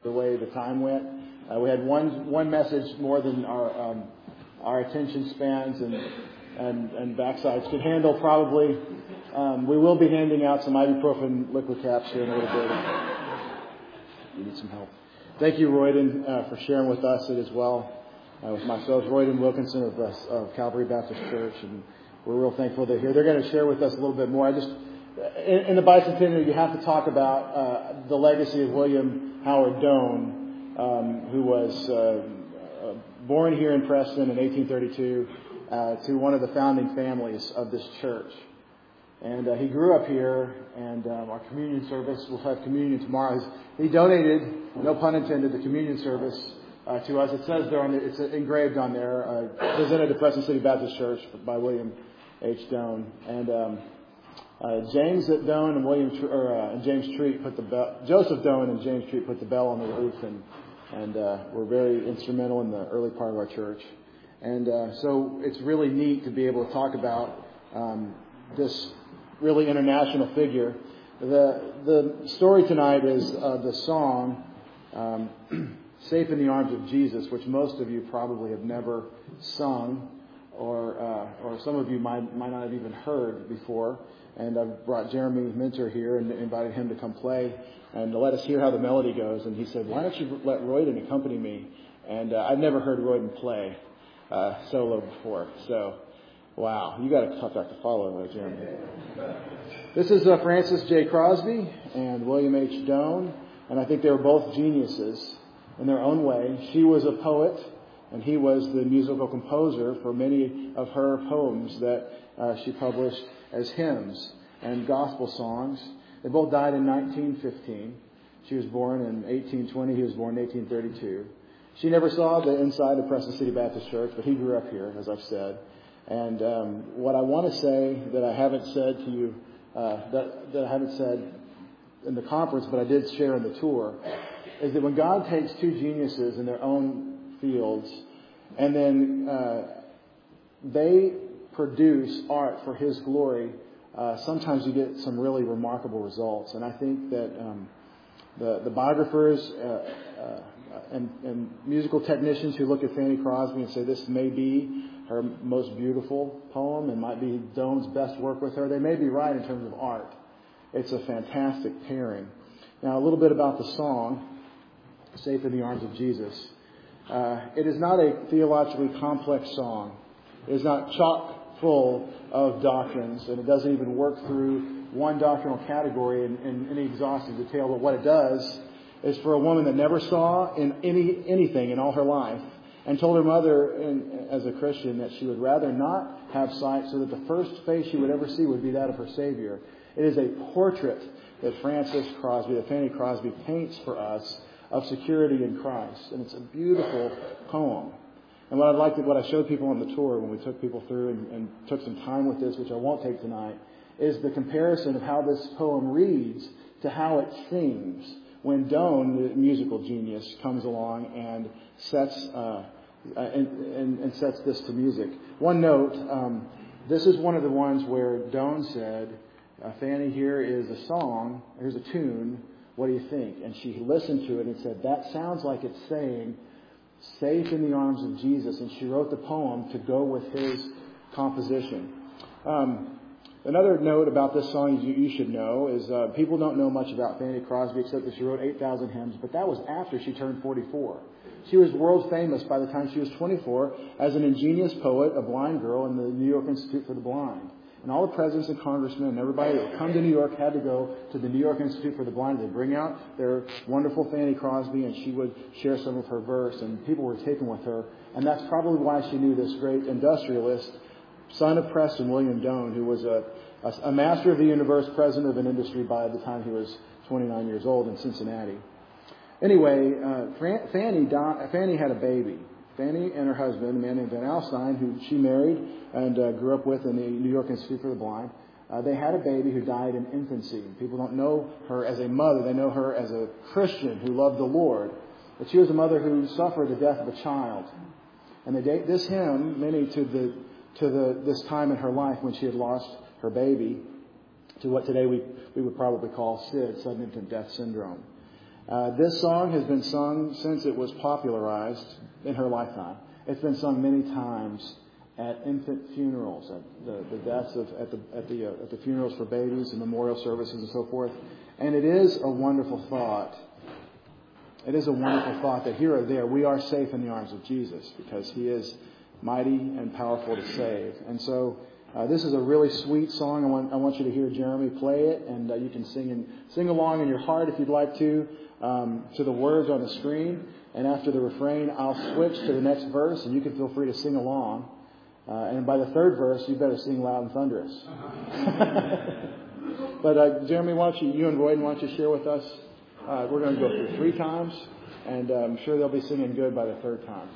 the way the time went. We had one message more than our attention spans and backsides could handle probably. We will be handing out some ibuprofen liquid caps here in a little bit. You need some help. Thank you, Royden, for sharing with us it as well. With myself, Royden Wilkinson of Calvary Baptist Church, and we're real thankful they're here. They're going to share with us a little bit more. In the bicentennial, you have to talk about the legacy of William Howard Doane, who was born here in Preston in 1832 to one of the founding families of this church. And he grew up here, and our communion service, we'll have communion tomorrow. He donated, no pun intended, the communion service to us. It says there, it's engraved on there, presented to Preston City Baptist Church by William H. Doane. And James Doane and James Treat put the bell. Joseph Doane and James Treat put the bell on the roof, and were very instrumental in the early part of our church. And so it's really neat to be able to talk about this really international figure. The story tonight is the song "Safe in the Arms of Jesus," which most of you probably have never sung, or some of you might not have even heard before. And I've brought Jeremy Minter here and invited him to come play and to let us hear how the melody goes. And he said, "Why don't you let Royden accompany me?" And I've never heard Royden play solo before. So, wow, you got a tough act to follow, Jeremy. This is Francis J. Crosby and William H. Doane, and I think they were both geniuses in their own way. She was a poet, and he was the musical composer for many of her poems that she published as hymns and gospel songs. They both died in 1915. She was born in 1820. He was born in 1832. She never saw the inside of Preston City Baptist Church, but he grew up here, as I've said. And what I want to say that I haven't said to you, that I haven't said in the conference, but I did share in the tour, is that when God takes two geniuses in their own fields, and then they produce art for His glory, sometimes you get some really remarkable results. And I think that the biographers and musical technicians who look at Fanny Crosby and say this may be her most beautiful poem and might be Doane's best work with her, they may be right in terms of art. It's a fantastic pairing. Now, a little bit about the song, "Safe in the Arms of Jesus." It is not a theologically complex song. It is not chock full of doctrines, and it doesn't even work through one doctrinal category in any exhaustive detail. But what it does is for a woman that never saw in anything in all her life, and told her mother, as a Christian, that she would rather not have sight so that the first face she would ever see would be that of her Savior. It is a portrait that Fanny Crosby paints for us of security in Christ. And it's a beautiful poem. And what I showed people on the tour when we took people through and took some time with this, which I won't take tonight, is the comparison of how this poem reads to how it sings when Doane, the musical genius, comes along and sets sets this to music. One note, this is one of the ones where Doane said, "Fanny, here is a song, here's a tune, what do you think?" And she listened to it and said, "That sounds like it's saying, 'Safe in the arms of Jesus.'" And she wrote the poem to go with his composition. Another note about this song you should know is people don't know much about Fanny Crosby except that she wrote 8,000 hymns, but that was after she turned 44. She was world famous by the time she was 24 as an ingenious poet, a blind girl in the New York Institute for the Blind. And all the presidents and congressmen and everybody that would come to New York had to go to the New York Institute for the Blind. They'd bring out their wonderful Fanny Crosby, and she would share some of her verse, and people were taken with her. And that's probably why she knew this great industrialist, son of Preston, William Doane, who was a master of the universe, president of an industry by the time he was 29 years old in Cincinnati. Anyway, Fanny had a baby. Fanny and her husband, a man named Van Alstyne, who she married and grew up with in the New York Institute for the Blind, they had a baby who died in infancy. People don't know her as a mother. They know her as a Christian who loved the Lord. But she was a mother who suffered the death of a child. And they date this hymn, many to this time in her life when she had lost her baby, to what today we would probably call SID, sudden infant death syndrome. This song has been sung since it was popularized in her lifetime. It's been sung many times at infant funerals, at the deaths at the funerals for babies and memorial services and so forth. And it is a wonderful thought. It is a wonderful thought that here or there we are safe in the arms of Jesus because He is mighty and powerful to save. And so this is a really sweet song. I want you to hear Jeremy play it, and you can sing along in your heart if you'd like to the words on the screen. And after the refrain, I'll switch to the next verse, and you can feel free to sing along. And by the third verse, you better sing loud and thunderous. But Jeremy, you and Royden, why don't you share with us? We're going to go through 3 times, and I'm sure they'll be singing good by the 3rd time.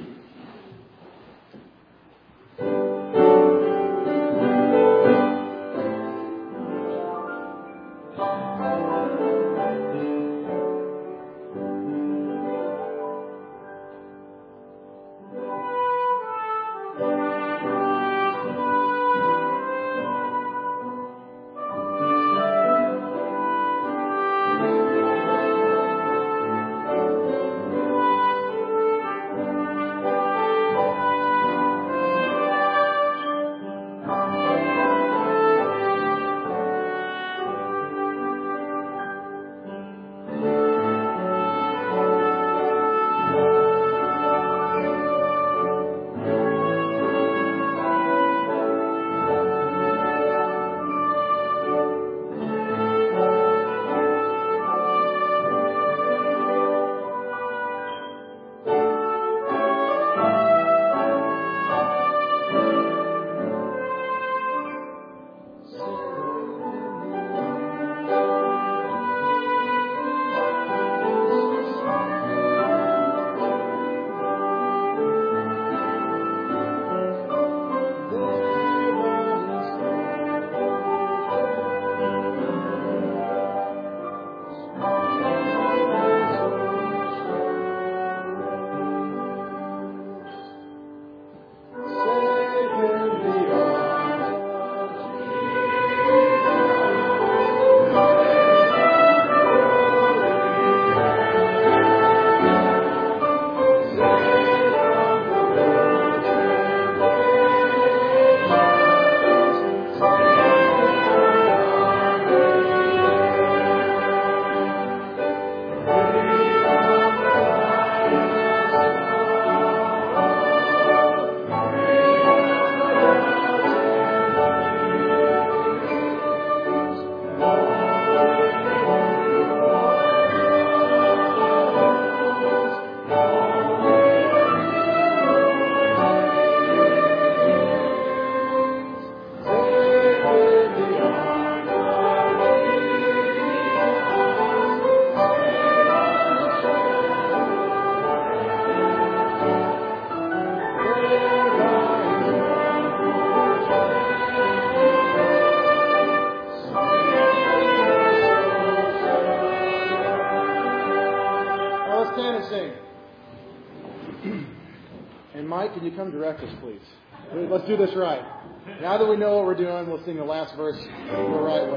Can you come direct us, please? Let's do this right. Now that we know what we're doing, we'll sing the last verse the right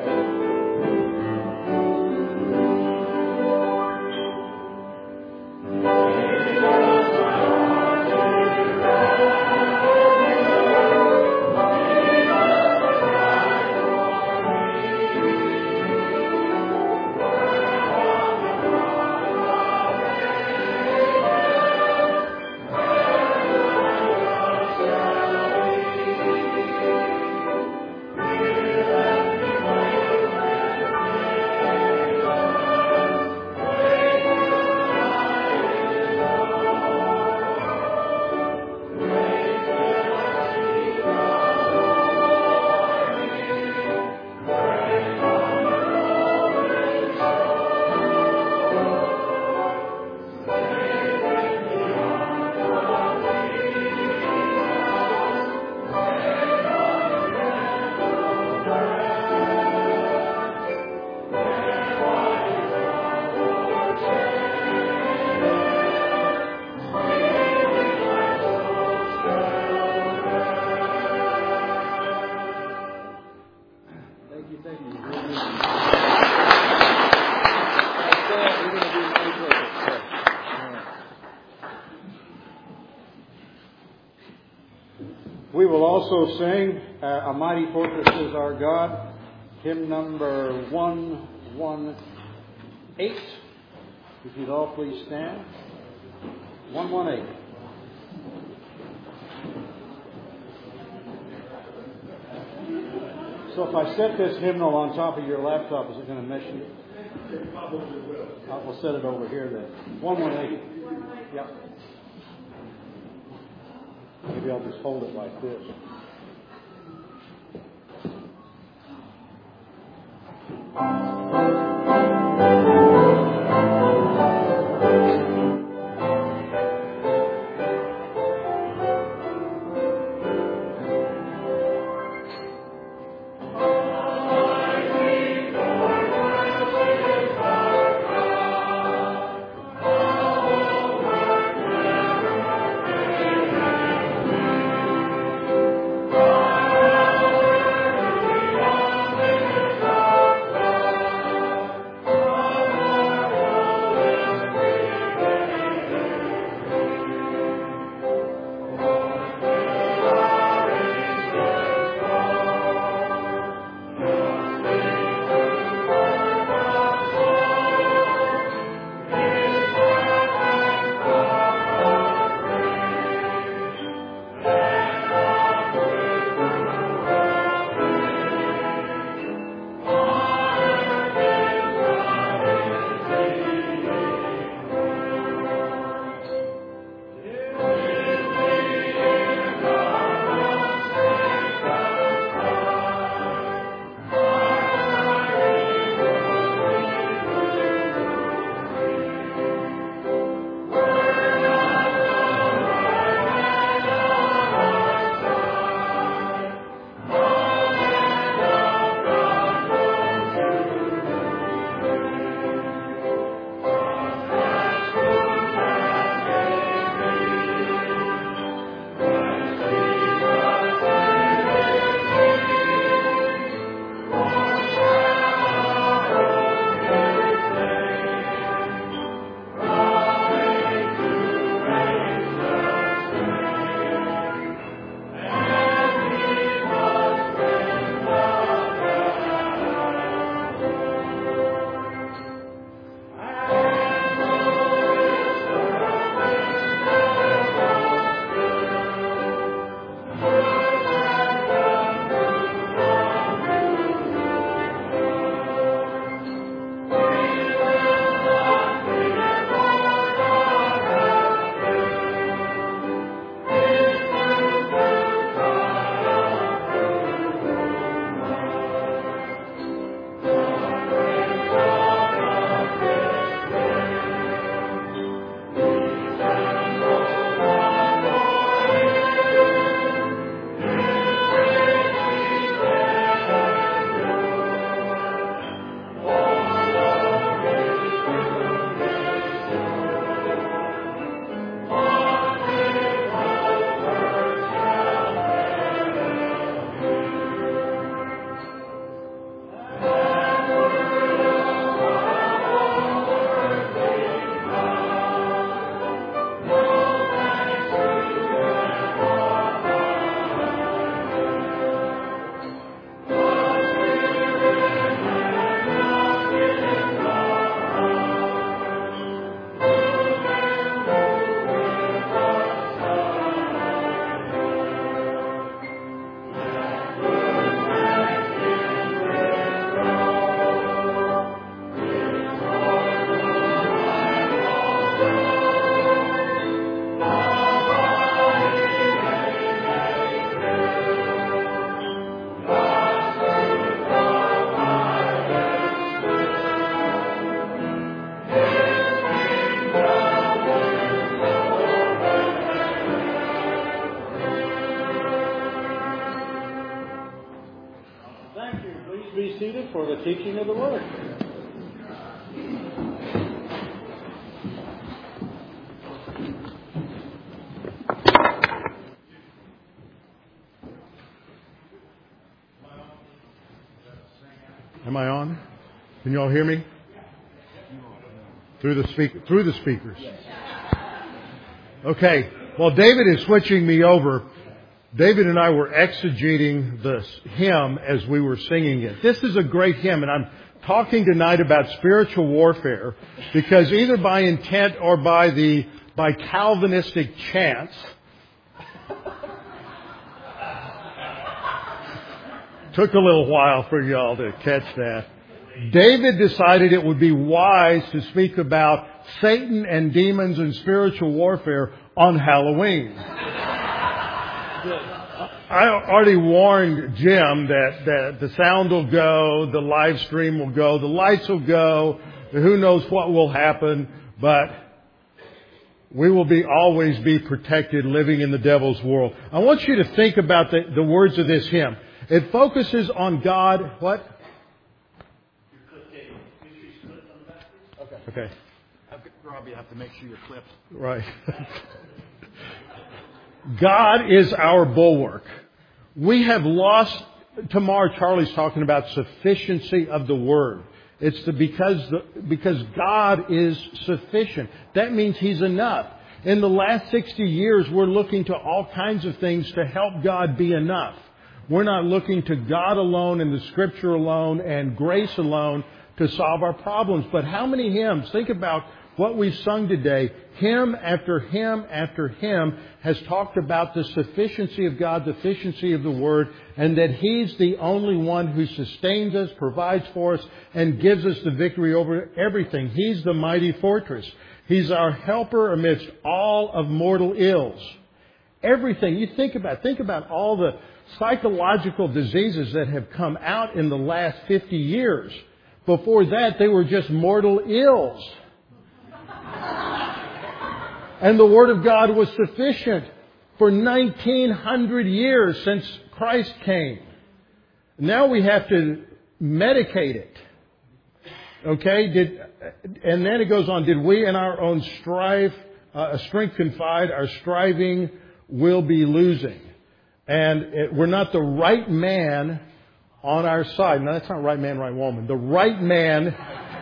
way. we will also sing A Mighty Fortress Is Our God, hymn number 118. If you'd all please stand. 118. So if I set this hymnal on top of your laptop, is it going to mess you? It probably will. I'll set it over here then. 118. Yep. Maybe I'll just hold it like this. For the teaching of the Word. Am I on? Can you all hear me? Through the speakers. Okay. Well, David is switching me over David and I were exegeting this hymn as we were singing it. This is a great hymn, and I'm talking tonight about spiritual warfare because either by intent or by Calvinistic chance, took a little while for y'all to catch that. David decided it would be wise to speak about Satan and demons and spiritual warfare on Halloween. I already warned Jim that the sound will go, the live stream will go, the lights will go, who knows what will happen, but we will always be protected living in the devil's world. I want you to think about the words of this hymn. It focuses on God. What? Okay. Rob, you have to make sure you're clipped. Right. God is our bulwark. We have lost, tomorrow Charlie's talking about sufficiency of the Word. It's because God is sufficient. That means He's enough. In the last 60 years, we're looking to all kinds of things to help God be enough. We're not looking to God alone and the Scripture alone and grace alone to solve our problems. But how many hymns? Think about what we've sung today. Hymn after hymn after hymn has talked about the sufficiency of God, the sufficiency of the Word, and that He's the only one who sustains us, provides for us, and gives us the victory over everything. He's the mighty fortress. He's our helper amidst all of mortal ills. Everything. You think about all the psychological diseases that have come out in the last 50 years. Before that, they were just mortal ills. And the Word of God was sufficient for 1900 years since Christ came. Now we have to medicate it. Okay? And then it goes on, did we in our own strength confide, our striving will be losing. And we're not the right man on our side. No, that's not right man, right woman. The right man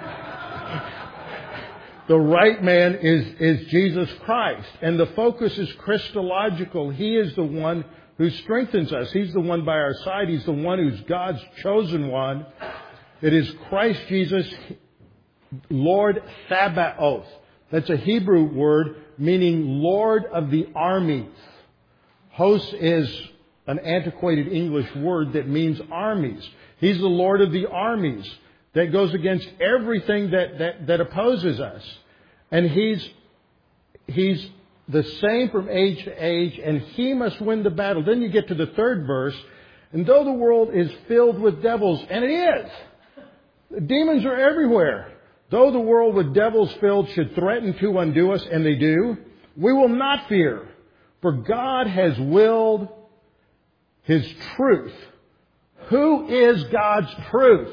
is Jesus Christ. And the focus is Christological. He is the one who strengthens us. He's the one by our side. He's the one who's God's chosen one. It is Christ Jesus, Lord Sabaoth. That's a Hebrew word meaning Lord of the armies. Host is an antiquated English word that means armies. He's the Lord of the armies that goes against everything that opposes us. And He's the same from age to age, and He must win the battle. Then you get to the third verse, and though the world is filled with devils, and it is, the demons are everywhere. Though the world with devils filled should threaten to undo us, and they do, we will not fear, for God has willed His truth. Who is God's truth?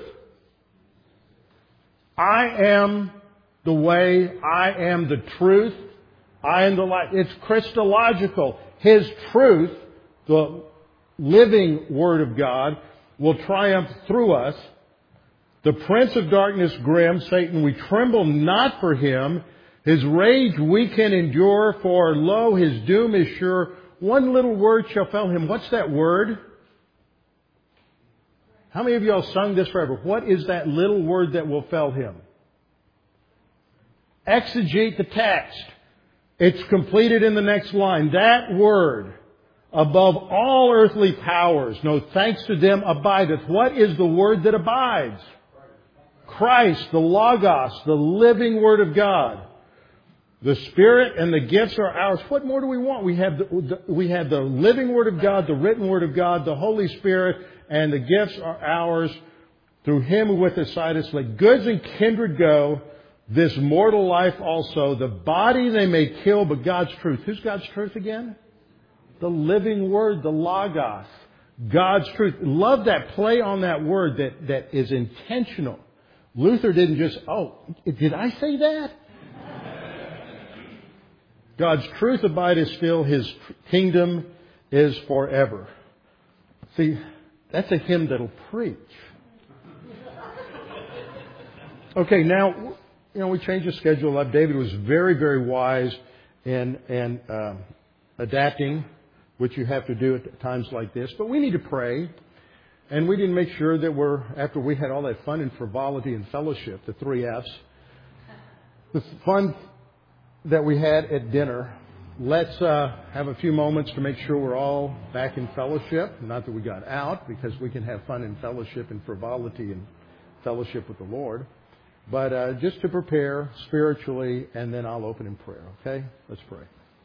I am the way, I am the truth, I am the light. It's Christological. His truth, the living Word of God, will triumph through us. The prince of darkness grim, Satan, we tremble not for him. His rage we can endure, for lo, his doom is sure. One little word shall fell him. What's that word? How many of y'all sung this forever? What is that little word that will fell him? Exegete the text. It's completed in the next line. That word, above all earthly powers, no thanks to them, abideth. What is the word that abides? Christ, the Logos, the living Word of God. The Spirit and the gifts are ours. What more do we want? We have the living Word of God, the written Word of God, the Holy Spirit, and the gifts are ours through Him who with us sideth. Let goods and kindred go, this mortal life also. The body they may kill, but God's truth. Who's God's truth again? The living Word, the Logos. God's truth. Love that play on that word that is intentional. Luther didn't just, did I say that? God's truth abideth still. His kingdom is forever. See, that's a hymn that'll preach. Okay, now, we changed the schedule up. David was very, very wise in adapting which you have to do at times like this. But we need to pray. And we need to make sure that after we had all that fun and frivolity and fellowship, the 3 F's, the fun that we had at dinner, let's have a few moments to make sure we're all back in fellowship. Not that we got out, because we can have fun and fellowship and frivolity and fellowship with the Lord. But just to prepare spiritually, and then I'll open in prayer, okay? Let's pray.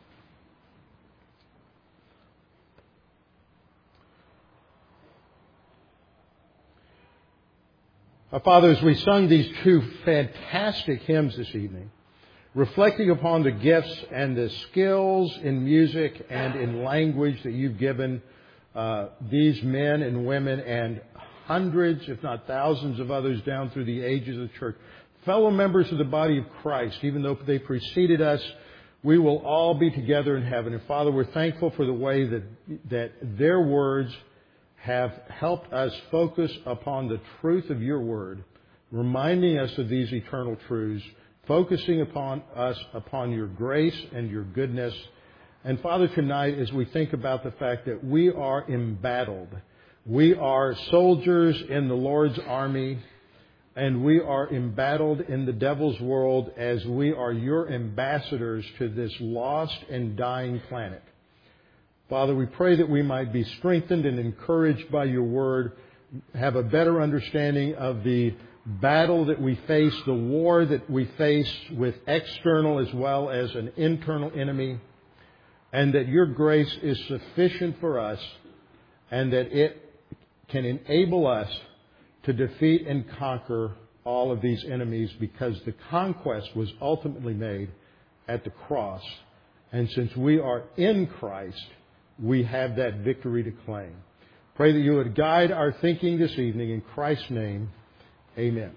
Father, as we sung these 2 fantastic hymns this evening, reflecting upon the gifts and the skills in music and in language that you've given these men and women and hundreds, if not thousands of others down through the ages of the church, fellow members of the body of Christ, even though they preceded us, we will all be together in heaven. And Father, we're thankful for the way that their words have helped us focus upon the truth of your word, reminding us of these eternal truths, focusing upon your grace and your goodness. And Father, tonight, as we think about the fact that we are embattled, we are soldiers in the Lord's army, and we are embattled in the devil's world as we are your ambassadors to this lost and dying planet. Father, we pray that we might be strengthened and encouraged by your word, have a better understanding of the battle that we face, the war that we face with external as well as an internal enemy, and that your grace is sufficient for us, and that it can enable us to defeat and conquer all of these enemies, because the conquest was ultimately made at the cross. And since we are in Christ, we have that victory to claim. Pray that you would guide our thinking this evening. In Christ's name, amen.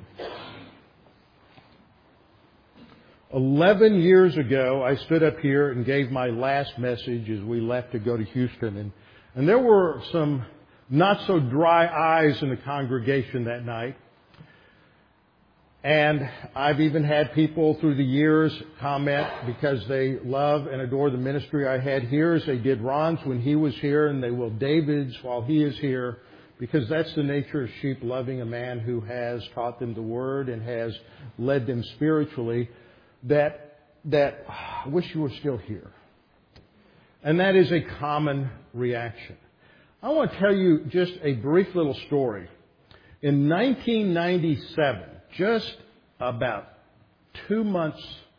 11 years ago, I stood up here and gave my last message as we left to go to Houston. And there were some not so dry eyes in the congregation that night. And I've even had people through the years comment, because they love and adore the ministry I had here, as they did Ron's when he was here, and they will David's while he is here, because that's the nature of sheep, loving a man who has taught them the word and has led them spiritually, that I wish you were still here. And that is a common reaction. I want to tell you just a brief little story. In 1997, just about 2 months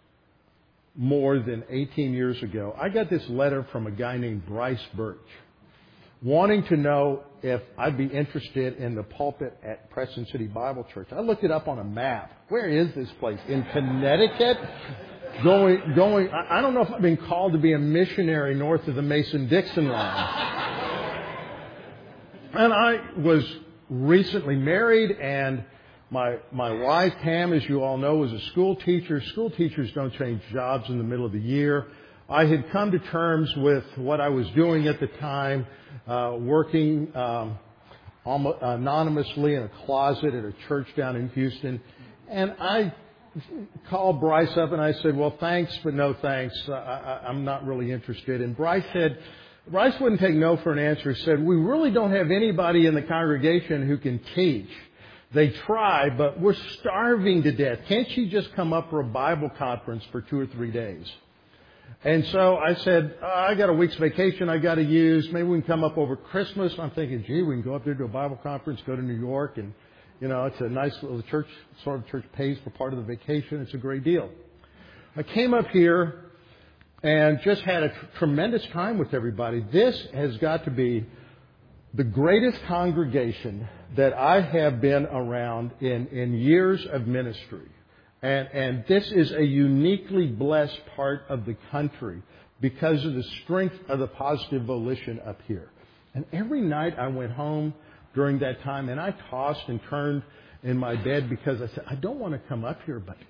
more than 18 years ago, I got this letter from a guy named Bryce Birch, wanting to know if I'd be interested in the pulpit at Preston City Bible Church. I looked it up on a map. Where is this place? In Connecticut? Going. I don't know if I've been called to be a missionary north of the Mason-Dixon line. And I was recently married, and my wife, Pam, as you all know, was a school teacher. School teachers don't change jobs in the middle of the year. I had come to terms with what I was doing at the time, working almost anonymously in a closet at a church down in Houston. And I called Bryce up and I said, well, thanks, but no thanks. I'm not really interested. And Bryce wouldn't take no for an answer. He said, we really don't have anybody in the congregation who can teach. They try, but we're starving to death. Can't you just come up for a Bible conference for 2 or 3 days? And so I said, I got a week's vacation I got to use. Maybe we can come up over Christmas. I'm thinking, gee, we can go up there to a Bible conference, go to New York, and, you know, it's a nice little church, sort of church pays for part of the vacation. It's a great deal. I came up here and just had a tremendous time with everybody. This has got to be the greatest congregation that I have been around in years of ministry. And this is a uniquely blessed part of the country because of the strength of the positive volition up here. And every night I went home during that time, and I tossed and turned in my bed because I said, I don't want to come up here, but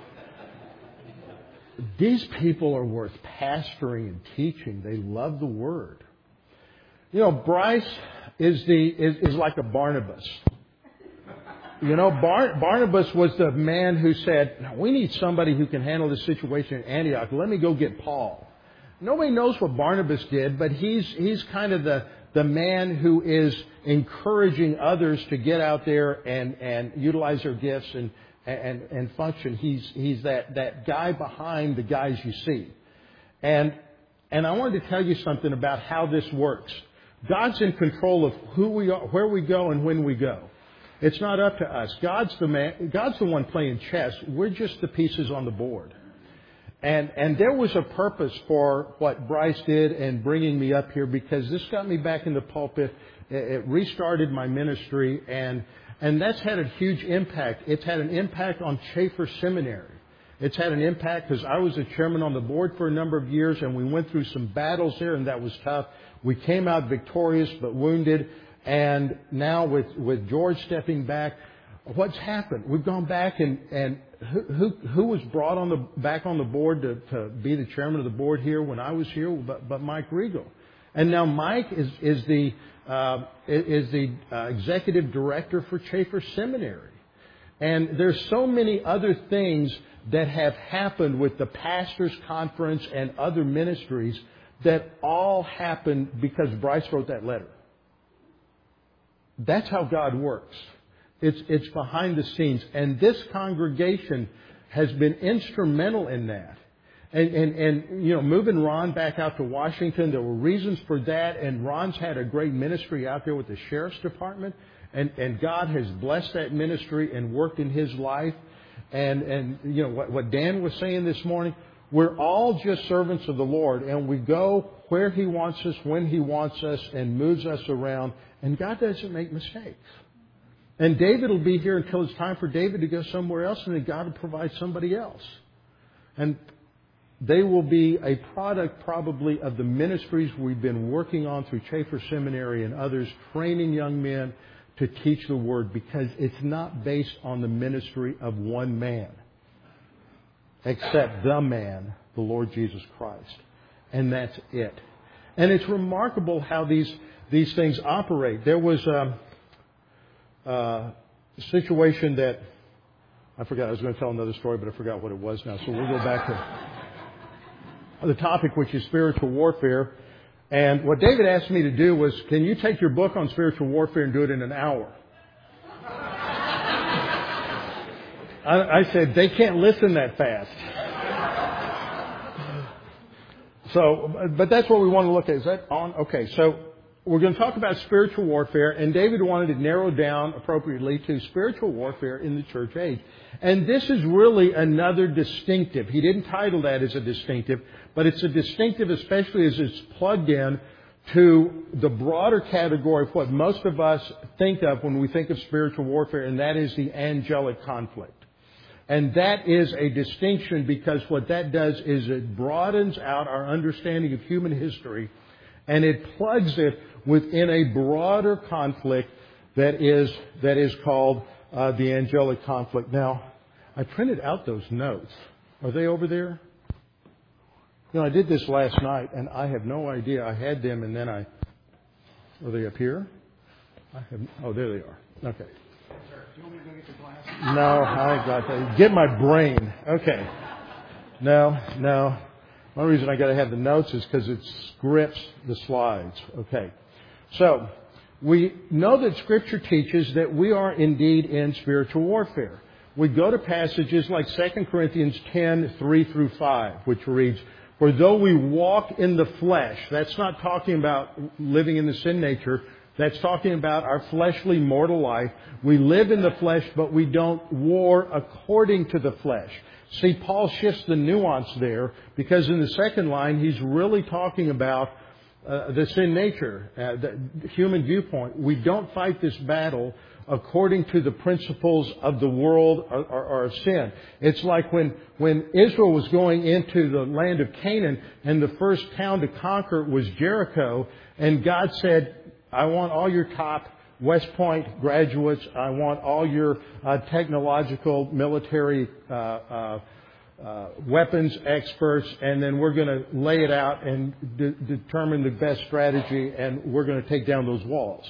these people are worth pastoring and teaching. They love the Word. You know, Bryce is like a Barnabas. You know, Barnabas was the man who said, no, we need somebody who can handle this situation in Antioch. Let me go get Paul. Nobody knows what Barnabas did, but he's kind of the man who is encouraging others to get out there and utilize their gifts and function. He's that guy behind the guys you see. And I wanted to tell you something about how this works. God's in control of who we are, where we go, and when we go. It's not up to us. God's the one playing chess. We're just the pieces on the board. And there was a purpose for what Bryce did in bringing me up here, because this got me back in the pulpit. It restarted my ministry, and that's had a huge impact. It's had an impact on Chafer Seminary. It's had an impact because I was the chairman on the board for a number of years, and we went through some battles there, and that was tough. We came out victorious but wounded, and now with George stepping back, what's happened? We've gone back and who was brought back on the board to be the chairman of the board here when I was here, but Mike Regal, and now Mike is the executive director for Chafer Seminary, and there's so many other things that have happened with the pastors' conference and other ministries that all happened because Bryce wrote that letter. That's how God works. It's behind the scenes. And this congregation has been instrumental in that. And you know, moving Ron back out to Washington, there were reasons for that. And Ron's had a great ministry out there with the Sheriff's Department. And God has blessed that ministry and worked in his life. And you know, what Dan was saying this morning, we're all just servants of the Lord. And we go where He wants us, when He wants us, and moves us around. And God doesn't make mistakes. And David will be here until it's time for David to go somewhere else, and then God will provide somebody else. And they will be a product probably of the ministries we've been working on through Chafer Seminary and others, training young men to teach the Word, because it's not based on the ministry of one man, except the man, the Lord Jesus Christ. And that's it. And it's remarkable how these things operate. There was a situation that I forgot. I was going to tell another story, but I forgot what it was now. So we'll go back to the topic, which is spiritual warfare. And what David asked me to do was, can you take your book on spiritual warfare and do it in an hour? I said, they can't listen that fast. So, but that's what we want to look at. Is that on? Okay, so we're going to talk about spiritual warfare, and David wanted to narrow down appropriately to spiritual warfare in the church age. And this is really another distinctive. He didn't title that as a distinctive, but it's a distinctive especially as it's plugged in to the broader category of what most of us think of when we think of spiritual warfare, and that is the angelic conflict. And that is a distinction, because what that does is it broadens out our understanding of human history, and it plugs it within a broader conflict that is called the angelic conflict. Now, I printed out those notes. Are they over there? You know, I did this last night, and I have no idea. I had them, and then are they up here? There they are. Okay. Do you want me to go get your glasses? No, I got that. Get my brain. Okay. No. One reason I got to have the notes is because it scripts the slides. Okay. So, we know that Scripture teaches that we are indeed in spiritual warfare. We go to passages like 2 Corinthians 10, 3 through 5, which reads, "For though we walk in the flesh," that's not talking about living in the sin nature, that's talking about our fleshly mortal life. We live in the flesh, but we don't war according to the flesh. See, Paul shifts the nuance there, because in the second line, he's really talking about the sin nature, the human viewpoint. We don't fight this battle according to the principles of the world or of sin. It's like when Israel was going into the land of Canaan, and the first town to conquer was Jericho, and God said, I want all your top West Point graduates. I want all your technological military weapons experts, and then we're going to lay it out and determine the best strategy, and we're going to take down those walls.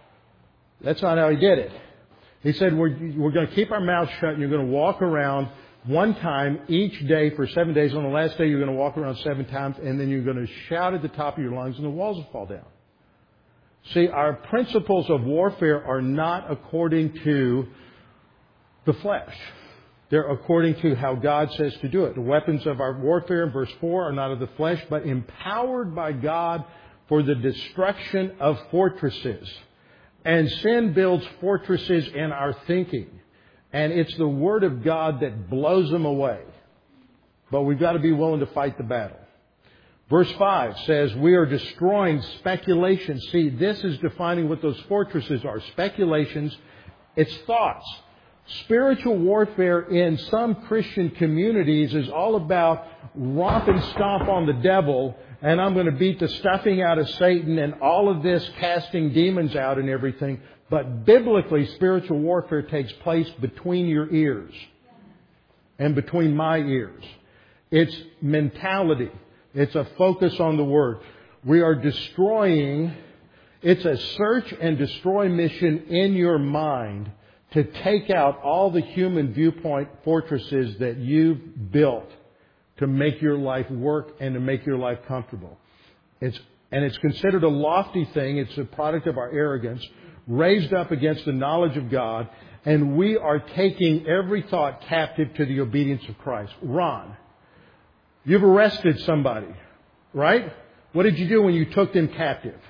That's not how He did it. He said, we're going to keep our mouths shut, and you're going to walk around one time each day for 7 days. On the last day, you're going to walk around 7 times, and then you're going to shout at the top of your lungs, and the walls will fall down. See, our principles of warfare are not according to the flesh. They're according to how God says to do it. The weapons of our warfare, in verse 4, are not of the flesh, but empowered by God for the destruction of fortresses. And sin builds fortresses in our thinking. And it's the Word of God that blows them away. But we've got to be willing to fight the battle. Verse 5 says, we are destroying speculations. See, this is defining what those fortresses are. Speculations, it's thoughts. Spiritual warfare in some Christian communities is all about romp and stomp on the devil, and I'm going to beat the stuffing out of Satan and all of this casting demons out and everything. But biblically, spiritual warfare takes place between your ears and between my ears. It's mentality. It's a focus on the Word. We are destroying, it's a search and destroy mission in your mind to take out all the human viewpoint fortresses that you've built to make your life work and to make your life comfortable. It's considered a lofty thing. It's a product of our arrogance, raised up against the knowledge of God, and we are taking every thought captive to the obedience of Christ. Ron, you've arrested somebody, right? What did you do when you took them captive?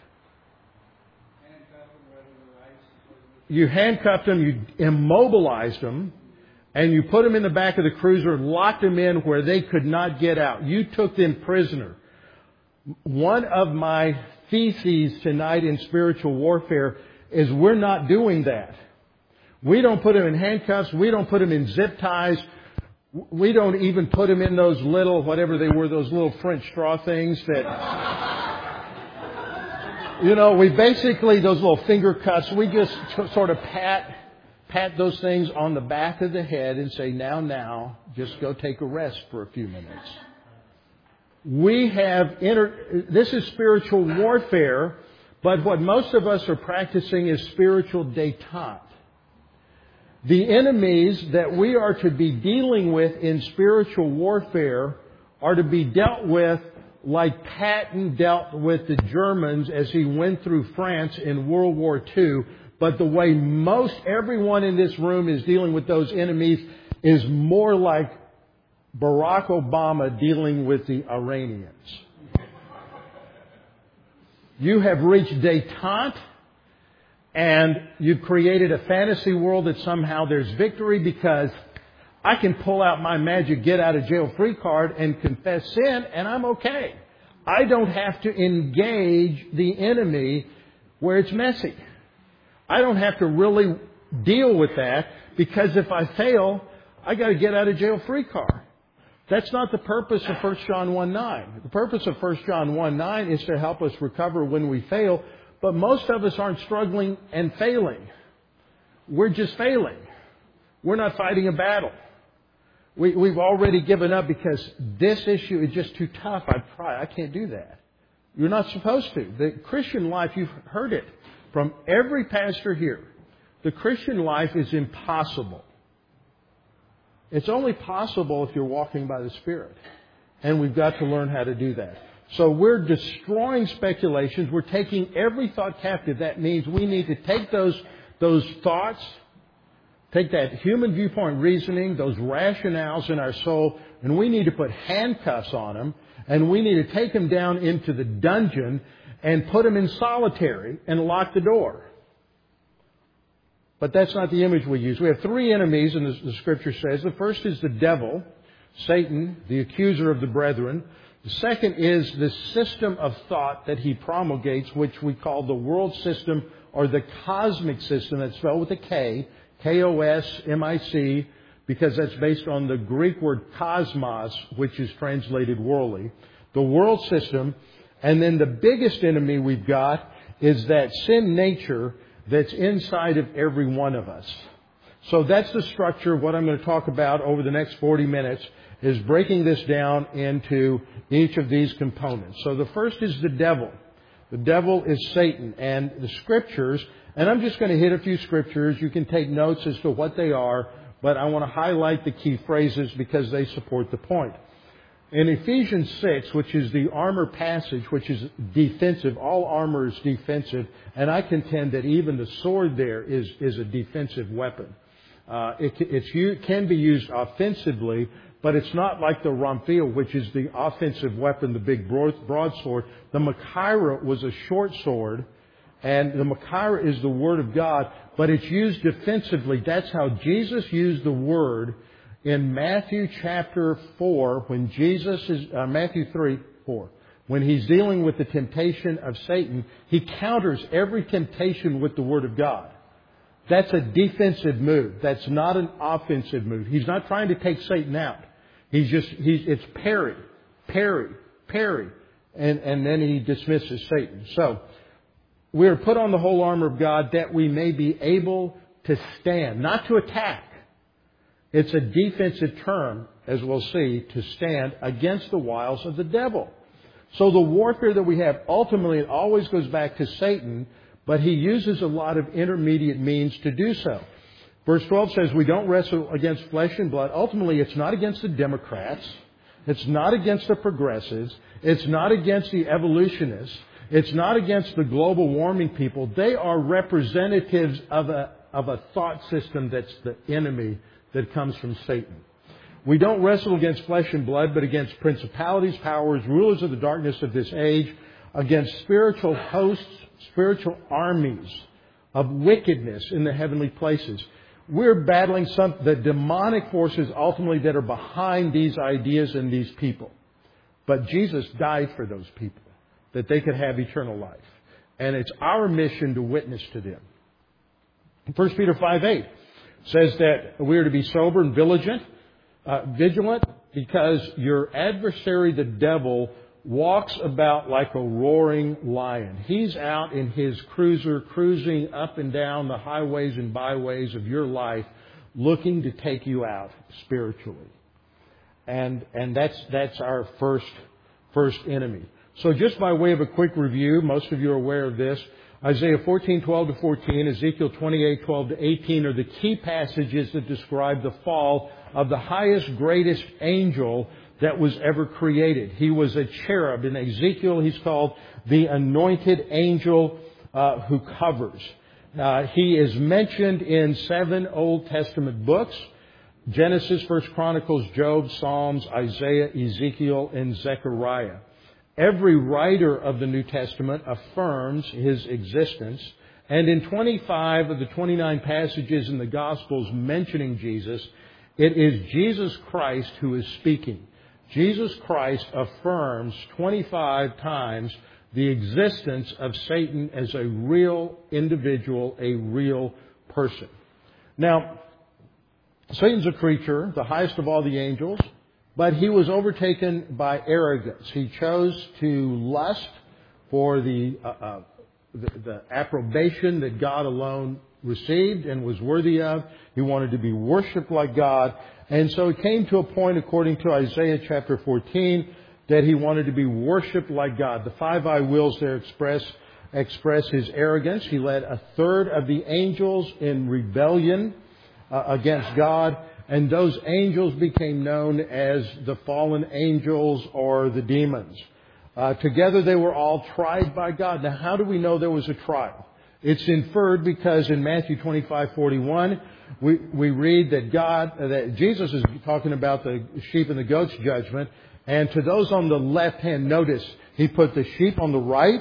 You handcuffed them, you immobilized them, and you put them in the back of the cruiser and locked them in where they could not get out. You took them prisoner. One of my theses tonight in spiritual warfare is we're not doing that. We don't put them in handcuffs. We don't put them in zip ties. We don't even put them in those little, whatever they were, those little French straw things that... You know, we basically, those little finger cuts, we just sort of pat those things on the back of the head and say, now, just go take a rest for a few minutes. We have this is spiritual warfare, but what most of us are practicing is spiritual détente. The enemies that we are to be dealing with in spiritual warfare are to be dealt with like Patton dealt with the Germans as he went through France in World War II. But the way most everyone in this room is dealing with those enemies is more like Barack Obama dealing with the Iranians. You have reached détente, and you've created a fantasy world that somehow there's victory because I can pull out my magic get-out-of-jail-free card and confess sin, and I'm okay. I don't have to engage the enemy where it's messy. I don't have to really deal with that because if I fail, I got a get-out-of-jail-free card. That's not the purpose of 1 John 1:9. The purpose of 1 John 1:9 is to help us recover when we fail, but most of us aren't struggling and failing. We're just failing. We're not fighting a battle. We've already given up because this issue is just too tough. I've tried. I can't do that. You're not supposed to. The Christian life, you've heard it from every pastor here. The Christian life is impossible. It's only possible if you're walking by the Spirit. And we've got to learn how to do that. So we're destroying speculations. We're taking every thought captive. That means we need to take those thoughts, take that human viewpoint reasoning, those rationales in our soul, and we need to put handcuffs on them, and we need to take them down into the dungeon and put them in solitary and lock the door. But that's not the image we use. We have three enemies, and the Scripture says. The first is the devil, Satan, the accuser of the brethren. The second is the system of thought that he promulgates, which we call the world system or the cosmic system. That's spelled with a K, K-O-S-M-I-C, because that's based on the Greek word cosmos, which is translated worldly. The world system. And then the biggest enemy we've got is that sin nature that's inside of every one of us. So that's the structure of what I'm going to talk about over the next 40 minutes, is breaking this down into each of these components. So the first is the devil. The devil is Satan. And the Scriptures, and I'm just going to hit a few Scriptures. You can take notes as to what they are. but I want to highlight the key phrases because they support the point. In Ephesians 6, which is the armor passage, which is defensive, all armor is defensive, and I contend that even the sword there is a defensive weapon. It can be used offensively, but it's not like the Ramphil, which is the offensive weapon, the big broadsword. The Machaira was a short sword, and the Machaira is the Word of God, but it's used defensively. That's how Jesus used the Word in Matthew chapter 4, when Matthew 3, 4. When he's dealing with the temptation of Satan, he counters every temptation with the Word of God. That's a defensive move. That's not an offensive move. He's not trying to take Satan out. It's parry, and then he dismisses Satan. So, we are put on the whole armor of God that we may be able to stand, not to attack. It's a defensive term, as we'll see, to stand against the wiles of the devil. So the warfare that we have, ultimately, it always goes back to Satan, but he uses a lot of intermediate means to do so. Verse 12 says, we don't wrestle against flesh and blood. Ultimately, it's not against the Democrats. It's not against the progressives. It's not against the evolutionists. It's not against the global warming people. They are representatives of a thought system that's the enemy that comes from Satan. We don't wrestle against flesh and blood, but against principalities, powers, rulers of the darkness of this age, against spiritual hosts, spiritual armies of wickedness in the heavenly places. We're battling the demonic forces ultimately that are behind these ideas and these people. But Jesus died for those people, that they could have eternal life. And it's our mission to witness to them. 1 Peter 5:8 says that we are to be sober and vigilant, because your adversary, the devil, walks about like a roaring lion. He's out in his cruiser, cruising up and down the highways and byways of your life, looking to take you out spiritually. And that's our first enemy. So just by way of a quick review, most of you are aware of this. Isaiah 14:12-14, Ezekiel 28:12-18 are the key passages that describe the fall of the highest, greatest angel that was ever created. He was a cherub. In Ezekiel, he's called the anointed angel who covers. He is mentioned in 7 Old Testament books: Genesis, 1 Chronicles, Job, Psalms, Isaiah, Ezekiel, and Zechariah. Every writer of the New Testament affirms his existence. And in 25 of the 29 passages in the Gospels mentioning Jesus, it is Jesus Christ who is speaking. Jesus Christ affirms 25 times the existence of Satan as a real individual, a real person. Now, Satan's a creature, the highest of all the angels, but he was overtaken by arrogance. He chose to lust for the approbation that God alone received and was worthy of. He wanted to be worshipped like God. And so it came to a point, according to Isaiah chapter 14, that he wanted to be worshipped like God. The 5 I wills there express his arrogance. He led a third of the angels in rebellion against God. And those angels became known as the fallen angels or the demons. Together they were all tried by God. Now, how do we know there was a trial? It's inferred because in Matthew 25:41, we read that Jesus is talking about the sheep and the goats judgment. And to those on the left hand, notice, he put the sheep on the right.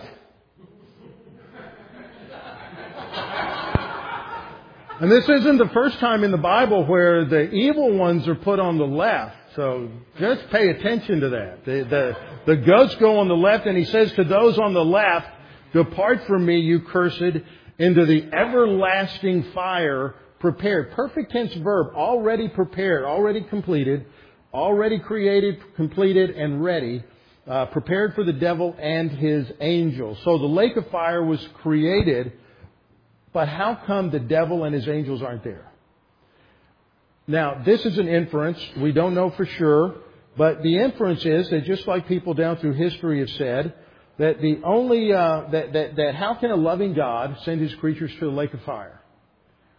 And this isn't the first time in the Bible where the evil ones are put on the left. So just pay attention to that. The goats go on the left, and he says to those on the left, "Depart from me, you cursed, into the everlasting fire prepared." Perfect tense verb, already prepared, already completed, already created, completed, and ready. Prepared for the devil and his angels. So the lake of fire was created. But how come the devil and his angels aren't there? Now, this is an inference. We don't know for sure. But the inference is that just like people down through history have said, that the only, that how can a loving God send his creatures to the lake of fire?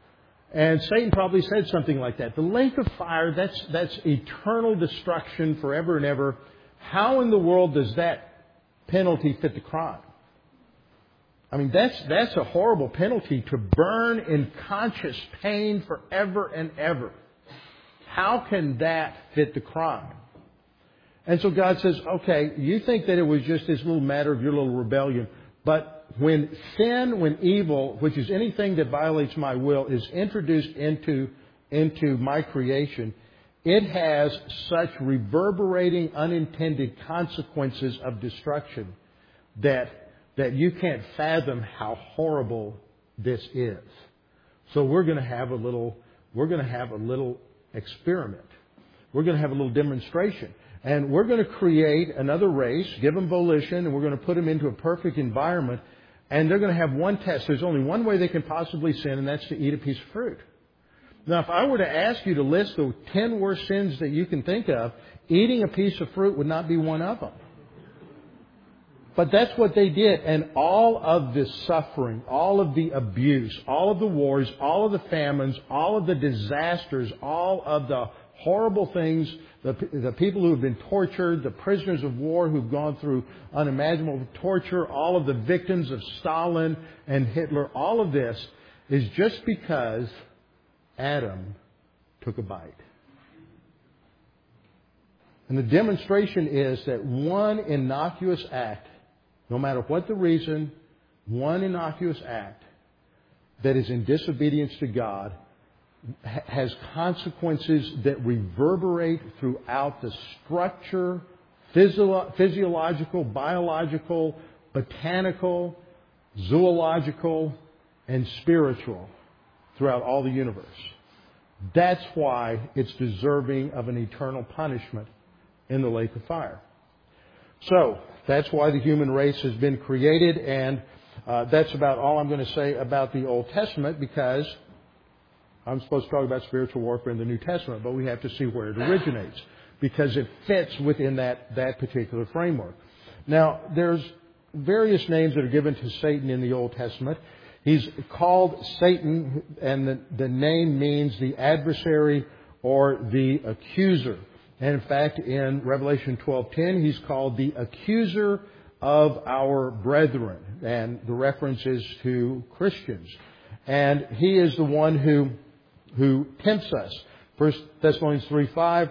And Satan probably said something like that. The lake of fire, that's eternal destruction forever and ever. How in the world does that penalty fit the crime? I mean, that's a horrible penalty, to burn in conscious pain forever and ever. How can that fit the crime? And so God says, okay, you think that it was just this little matter of your little rebellion, but when sin, when evil, which is anything that violates my will, is introduced into my creation, it has such reverberating, unintended consequences of destruction that you can't fathom how horrible this is. So we're going to have a little experiment. We're going to have a little demonstration. And we're going to create another race, give them volition, and we're going to put them into a perfect environment. And they're going to have one test. There's only one way they can possibly sin, and that's to eat a piece of fruit. Now, if I were to ask you to list the 10 worst sins that you can think of, eating a piece of fruit would not be one of them. But that's what they did. And all of the suffering, all of the abuse, all of the wars, all of the famines, all of the disasters, all of the horrible things, the people who have been tortured, the prisoners of war who've gone through unimaginable torture, all of the victims of Stalin and Hitler, all of this is just because Adam took a bite. And the demonstration is that one innocuous act, no matter what the reason, one innocuous act that is in disobedience to God has consequences that reverberate throughout the structure, physiological, biological, botanical, zoological, and spiritual throughout all the universe. That's why it's deserving of an eternal punishment in the lake of fire. So, that's why the human race has been created, and that's about all I'm going to say about the Old Testament, because I'm supposed to talk about spiritual warfare in the New Testament, but we have to see where it originates, because it fits within that particular framework. Now, there's various names that are given to Satan in the Old Testament. He's called Satan, and the name means the adversary or the accuser. And in fact, in Revelation 12:10, he's called the accuser of our brethren. And the reference is to Christians. And he is the one who tempts us. 1 Thessalonians 3:5,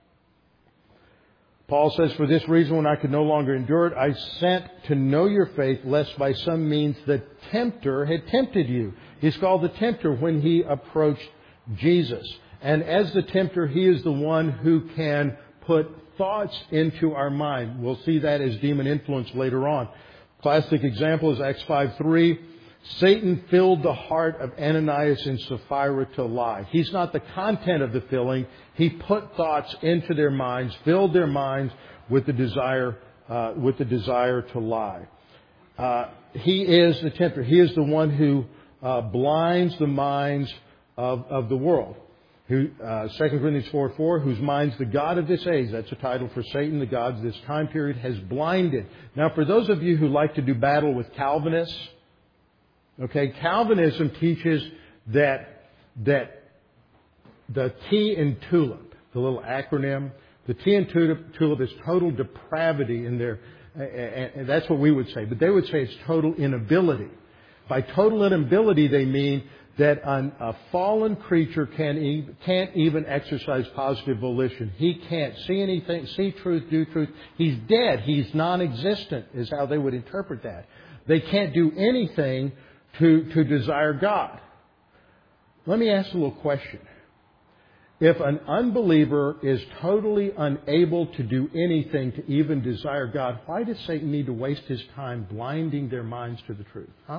Paul says, "For this reason, when I could no longer endure it, I sent to know your faith, lest by some means the tempter had tempted you." He's called the tempter when he approached Jesus. And as the tempter, he is the one who can put thoughts into our mind. We'll see that as demon influence later on. Classic example is Acts 5:3. Satan filled the heart of Ananias and Sapphira to lie. He's not the content of the filling. He put thoughts into their minds, filled their minds with the desire to lie. He is the tempter. He is the one who blinds the minds of the world. 2 Corinthians 4:4, whose minds the God of this age, that's a title for Satan, the God of this time period, has blinded. Now, for those of you who like to do battle with Calvinists, okay, Calvinism teaches that the T in TULIP, the little acronym, the T in TULIP is total depravity in their, and that's what we would say, but they would say it's total inability. By total inability, they mean that a fallen creature can't even exercise positive volition. He can't see anything, see truth, do truth. He's dead. He's non-existent, is how they would interpret that. They can't do anything to desire God. Let me ask a little question. If an unbeliever is totally unable to do anything to even desire God, why does Satan need to waste his time blinding their minds to the truth? Huh?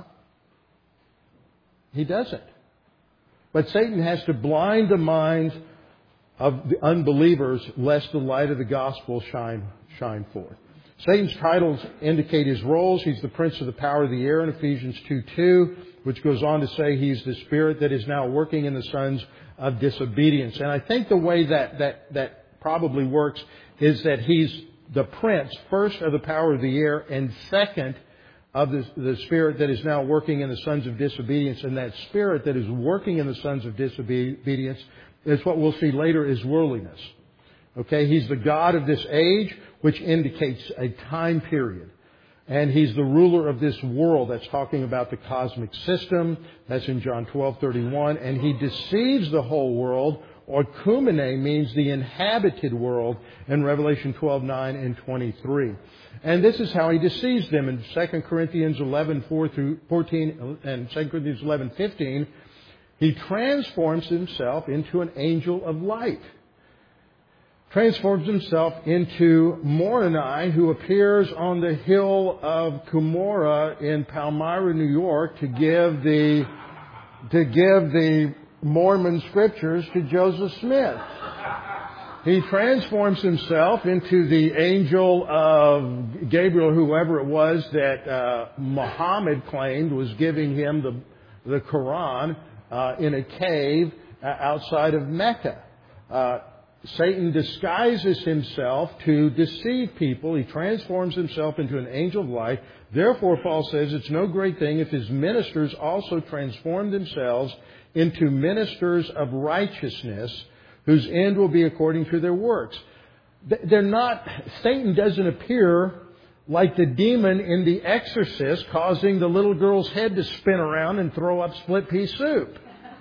He doesn't. But Satan has to blind the minds of the unbelievers lest the light of the gospel shine forth. Satan's titles indicate his roles. He's the prince of the power of the air in Ephesians 2:2, which goes on to say he's the spirit that is now working in the sons of disobedience. And I think the way that probably works is that he's the prince, first of the power of the air, and second of the spirit that is now working in the sons of disobedience. And that spirit that is working in the sons of disobedience is what we'll see later is worldliness. Okay, he's the god of this age, which indicates a time period. And he's the ruler of this world. That's talking about the cosmic system. That's in John 12:31. And he deceives the whole world. Oikumene means the inhabited world in Revelation 12:9 and 23. And this is how he deceives them in 2 Corinthians 11:4-14 and 2 Corinthians 11:15. He transforms himself into an angel of light. Transforms himself into Moroni, who appears on the hill of Cumorah in Palmyra, New York, to give the Mormon scriptures to Joseph Smith. He transforms himself into the angel of Gabriel, whoever it was that Muhammad claimed was giving him the Quran in a cave outside of Mecca. Satan disguises himself to deceive people. He transforms himself into an angel of light. Therefore, Paul says it's no great thing if his ministers also transform themselves into ministers of righteousness, whose end will be according to their works. Satan doesn't appear like the demon in The Exorcist, causing the little girl's head to spin around and throw up split pea soup.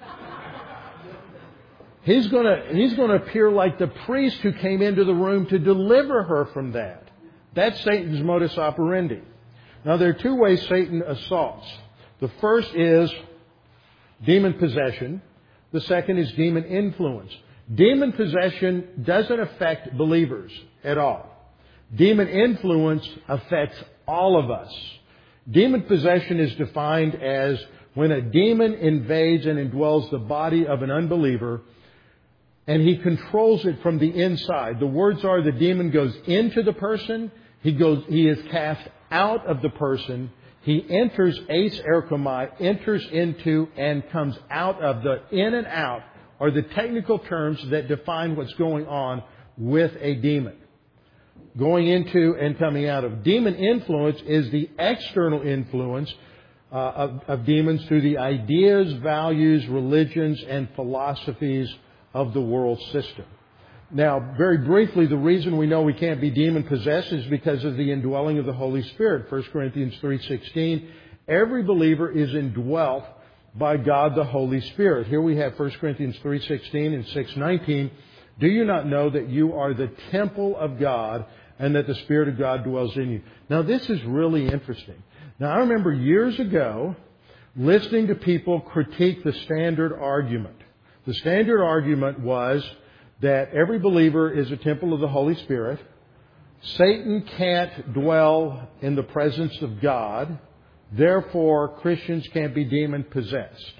He's going to appear like the priest who came into the room to deliver her from that. That's Satan's modus operandi. Now, there are two ways Satan assaults. The first is demon possession. The second is demon influence. Demon possession doesn't affect believers at all. Demon influence affects all of us. Demon possession is defined as when a demon invades and indwells the body of an unbeliever, and he controls it from the inside. The words are the demon goes into the person, he is cast out of the person, he enters eis erchomai, enters into and comes out of. The in and out are the technical terms that define what's going on with a demon. Going into and coming out of. Demon influence is the external influence of demons through the ideas, values, religions, and philosophies of the world system. Now, very briefly, the reason we know we can't be demon-possessed is because of the indwelling of the Holy Spirit. 1 Corinthians 3:16, every believer is indwelt by God the Holy Spirit. Here we have 1 Corinthians 3:16 and 6:19. Do you not know that you are the temple of God and that the Spirit of God dwells in you? Now, this is really interesting. Now, I remember years ago listening to people critique the standard argument. The standard argument was that every believer is a temple of the Holy Spirit. Satan can't dwell in the presence of God. Therefore, Christians can't be demon-possessed.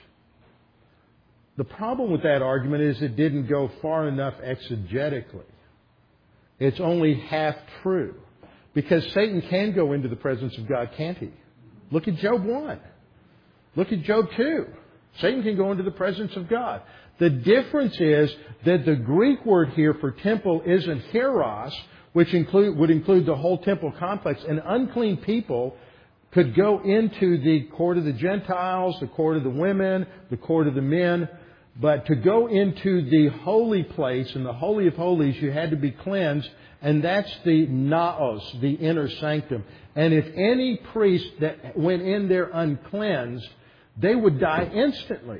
The problem with that argument is it didn't go far enough exegetically. It's only half true. Because Satan can go into the presence of God, can't he? Look at Job 1. Look at Job 2. Satan can go into the presence of God. The difference is that the Greek word here for temple isn't hieros, which would include the whole temple complex. And unclean people could go into the court of the Gentiles, the court of the women, the court of the men. But to go into the holy place and the Holy of Holies, you had to be cleansed. And that's the naos, the inner sanctum. And if any priest that went in there uncleansed, they would die instantly.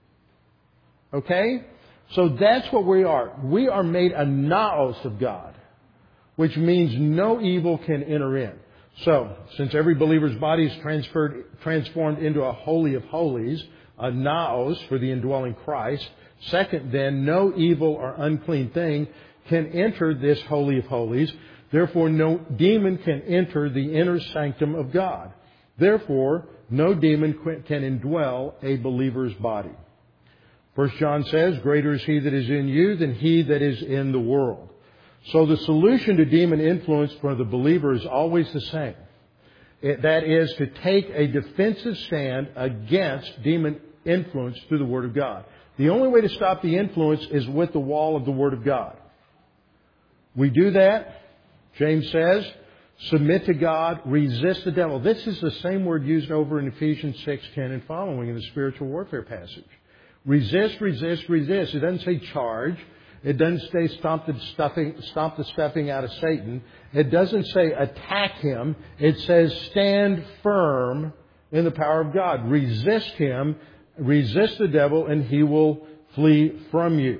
Okay? So that's what we are. We are made a naos of God, which means no evil can enter in. So, since every believer's body is transformed into a holy of holies, a naos for the indwelling Christ. Second, then, no evil or unclean thing can enter this holy of holies. Therefore, no demon can enter the inner sanctum of God. Therefore, no demon can indwell a believer's body. 1 John says, greater is he that is in you than he that is in the world. So the solution to demon influence for the believer is always the same. That is to take a defensive stand against demon influence through the Word of God. The only way to stop the influence is with the wall of the Word of God. We do that, James says, Submit to God, resist the devil. This is the same word used over in Ephesians 6:10 and following in the spiritual warfare passage. Resist, resist, resist. It doesn't say charge. It doesn't say stomp the stuffing out of Satan. It doesn't say attack him. It says stand firm in the power of God. Resist him, resist the devil, and he will flee from you.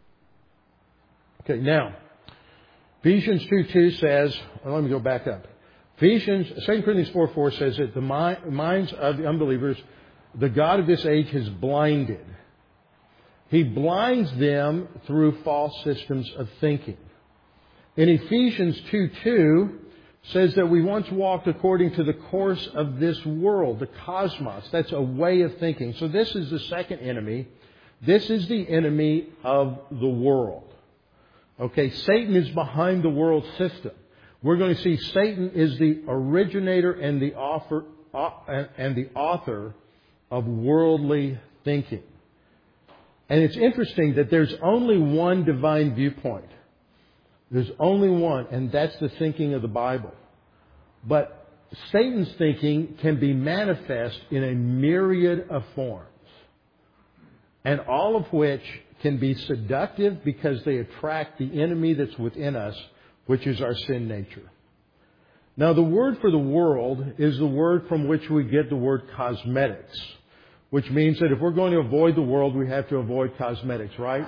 Okay, now, Ephesians 2:2 says, let me go back up. 2 Corinthians 4:4 says that the minds of the unbelievers, the God of this age has blinded. He blinds them through false systems of thinking. In Ephesians 2:2 says that we once walked according to the course of this world, the cosmos. That's a way of thinking. So this is the second enemy. This is the enemy of the world. Okay, Satan is behind the world system. We're going to see Satan is the originator and the author of worldly thinking. And it's interesting that there's only one divine viewpoint. There's only one, and that's the thinking of the Bible. But Satan's thinking can be manifest in a myriad of forms, and all of which can be seductive because they attract the enemy that's within us, which is our sin nature. Now, the word for the world is the word from which we get the word cosmetics, which means that if we're going to avoid the world, we have to avoid cosmetics, right?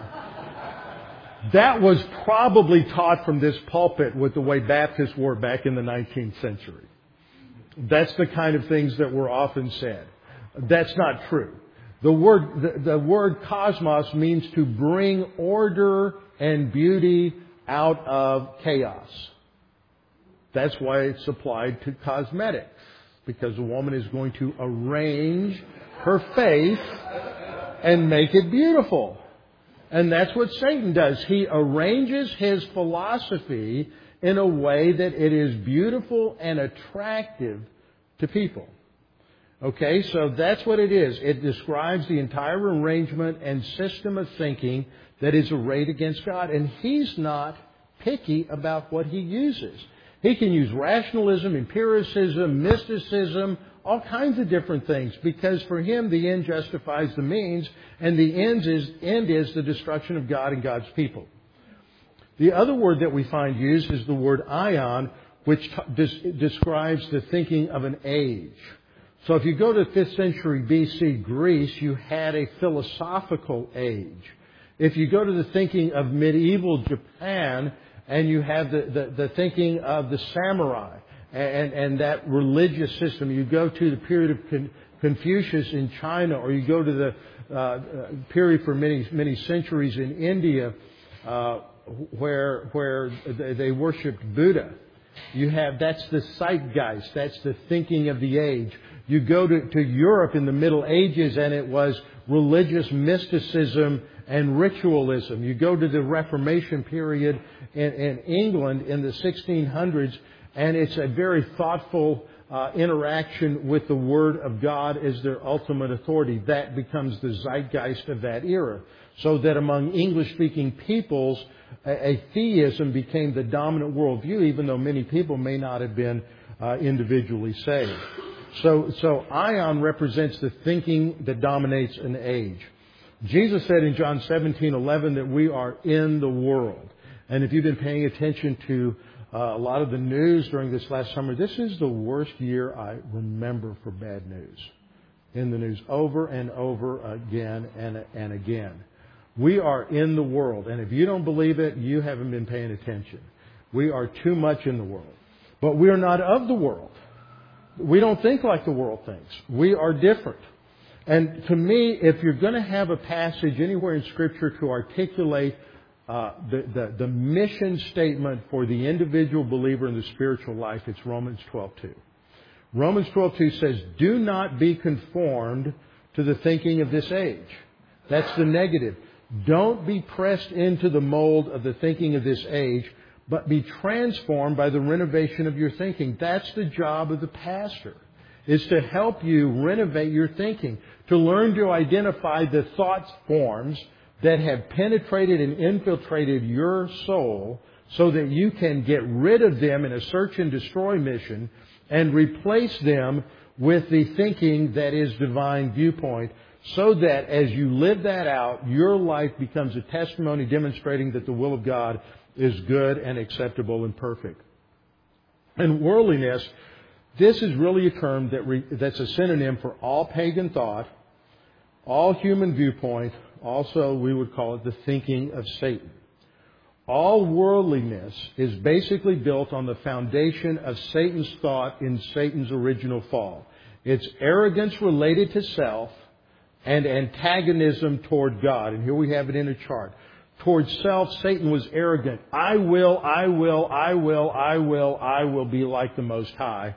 That was probably taught from this pulpit with the way Baptists were back in the 19th century. That's the kind of things that were often said. That's not true. The word cosmos means to bring order and beauty out of chaos. That's why it's applied to cosmetics, because a woman is going to arrange her face and make it beautiful. And that's what Satan does. He arranges his philosophy in a way that it is beautiful and attractive to people. Okay, so that's what it is. It describes the entire arrangement and system of thinking that is arrayed against God. And he's not picky about what he uses. He can use rationalism, empiricism, mysticism, all kinds of different things, because for him the end justifies the means, and the end is the destruction of God and God's people. The other word that we find used is the word aion, which describes the thinking of an age. So if you go to 5th century BC Greece, you had a philosophical age. If you go to the thinking of medieval Japan, and you have the thinking of the samurai and that religious system, you go to the period of Confucius in China, or you go to the period for many centuries in India, where they worshipped Buddha. That's the zeitgeist. That's the thinking of the age. You go to Europe in the Middle Ages, and it was religious mysticism and ritualism. You go to the Reformation period in England in the 1600s, and it's a very thoughtful interaction with the Word of God as their ultimate authority. That becomes the zeitgeist of that era. So that among English-speaking peoples, a theism became the dominant worldview, even though many people may not have been individually saved. So aion represents the thinking that dominates an age. Jesus said in John 17:11 that we are in the world. And if you've been paying attention to a lot of the news during this last summer, this is the worst year I remember for bad news. In the news over and over again and again. We are in the world. And if you don't believe it, you haven't been paying attention. We are too much in the world. But we are not of the world. We don't think like the world thinks. We are different. And to me, if you're going to have a passage anywhere in Scripture to articulate the mission statement for the individual believer in the spiritual life, it's Romans 12:2. Romans 12:2 says, "Do not be conformed to the thinking of this age." That's the negative. Don't be pressed into the mold of the thinking of this age, but be transformed by the renovation of your thinking. That's the job of the pastor, is to help you renovate your thinking, to learn to identify the thought forms that have penetrated and infiltrated your soul so that you can get rid of them in a search and destroy mission and replace them with the thinking that is divine viewpoint, so that as you live that out, your life becomes a testimony demonstrating that the will of God is good and acceptable and perfect. And worldliness, this is really a term that's a synonym for all pagan thought, all human viewpoint. Also, we would call it the thinking of Satan. All worldliness is basically built on the foundation of Satan's thought in Satan's original fall. It's arrogance related to self and antagonism toward God. And here we have it in a chart. Towards self, Satan was arrogant. I will be like the Most High.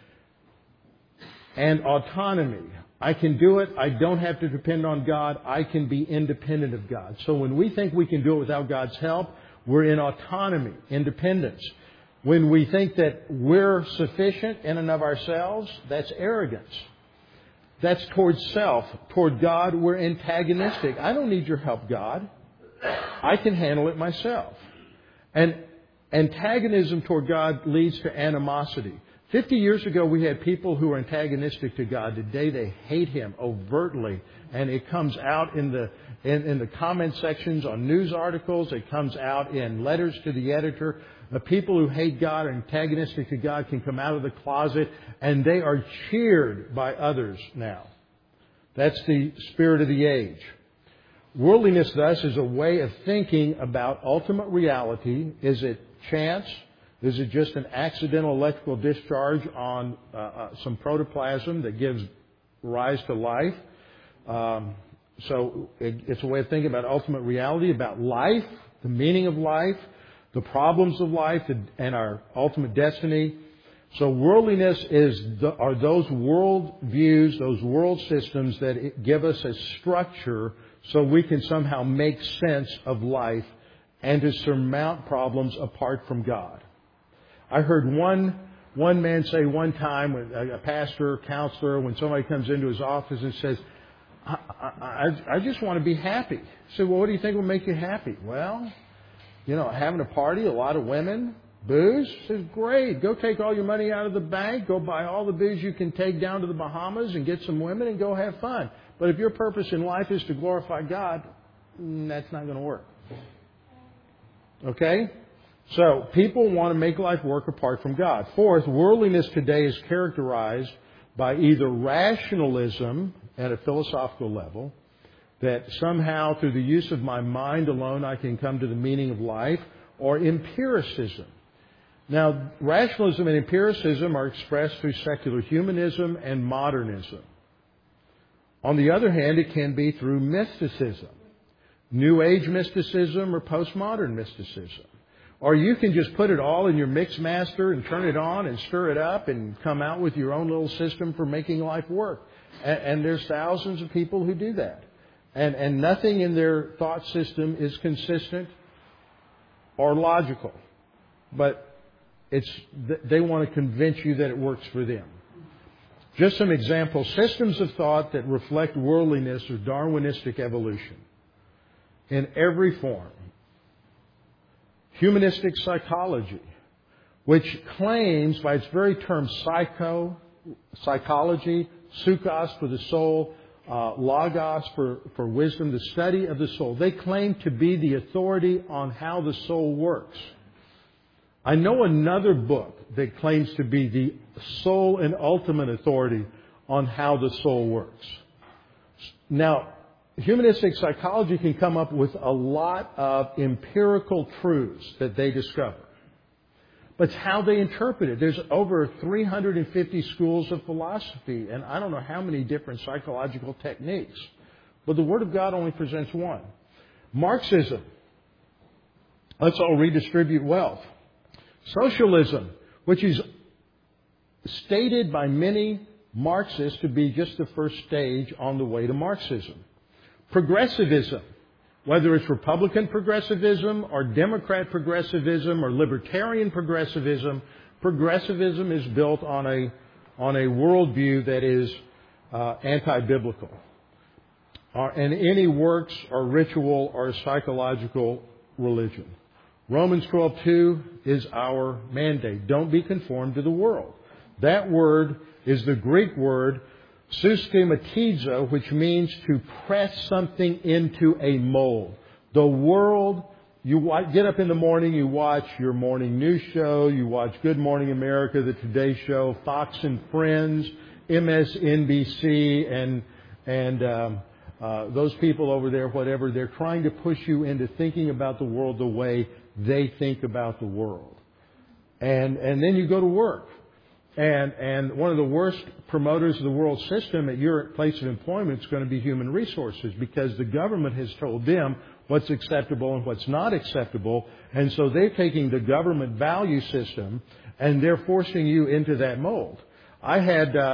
And autonomy. I can do it. I don't have to depend on God. I can be independent of God. So when we think we can do it without God's help, we're in autonomy, independence. When we think that we're sufficient in and of ourselves, that's arrogance. That's towards self. Toward God, we're antagonistic. I don't need your help, God. I can handle it myself. And antagonism toward God leads to animosity. 50 years ago, we had people who were antagonistic to God. Today, they hate Him overtly. And it comes out in the comment sections on news articles. It comes out in letters to the editor. The people who hate God or antagonistic to God can come out of the closet, and they are cheered by others now. That's the spirit of the age. Worldliness, thus, is a way of thinking about ultimate reality. Is it chance? Is it just an accidental electrical discharge on some protoplasm that gives rise to life? So it's a way of thinking about ultimate reality, about life, the meaning of life, the problems of life, and our ultimate destiny. So worldliness are those world views, those world systems that give us a structure so we can somehow make sense of life and to surmount problems apart from God. I heard one man say one time, a pastor, counselor, when somebody comes into his office and says, I just want to be happy. I said, well, what do you think will make you happy? Well, having a party, a lot of women, booze. I said, great. Go take all your money out of the bank. Go buy all the booze you can take down to the Bahamas and get some women and go have fun. But if your purpose in life is to glorify God, that's not going to work. Okay? So, people want to make life work apart from God. Fourth, worldliness today is characterized by either rationalism at a philosophical level, that somehow through the use of my mind alone I can come to the meaning of life, or empiricism. Now, rationalism and empiricism are expressed through secular humanism and modernism. On the other hand, it can be through mysticism, New Age mysticism or postmodern mysticism. Or you can just put it all in your mix master and turn it on and stir it up and come out with your own little system for making life work. And there's thousands of people who do that. And nothing in their thought system is consistent or logical. But they want to convince you that it works for them. Just some examples. Systems of thought that reflect worldliness or Darwinistic evolution in every form. Humanistic psychology, which claims by its very term psychology, psychos for the soul, logos for wisdom, the study of the soul. They claim to be the authority on how the soul works. I know another book that claims to be the sole and ultimate authority on how the soul works. Now, humanistic psychology can come up with a lot of empirical truths that they discover. But it's how they interpret it. There's over 350 schools of philosophy, and I don't know how many different psychological techniques. But the Word of God only presents one. Marxism. Let's all redistribute wealth. Socialism, which is stated by many Marxists to be just the first stage on the way to Marxism. Progressivism, whether it's Republican progressivism or Democrat progressivism or Libertarian progressivism, progressivism is built on a worldview that is anti-biblical. And any works or ritual or psychological religion. Romans 12:2 is our mandate. Don't be conformed to the world. That word is the Greek word systematizo, which means to press something into a mold. The world, you get up in the morning, you watch your morning news show, you watch Good Morning America, the Today Show, Fox and Friends, MSNBC, and those people over there, whatever, they're trying to push you into thinking about the world the way they think about the world. And then you go to work. And one of the worst promoters of the world system at your place of employment is going to be human resources, because the government has told them what's acceptable and what's not acceptable. And so they're taking the government value system and they're forcing you into that mold. I've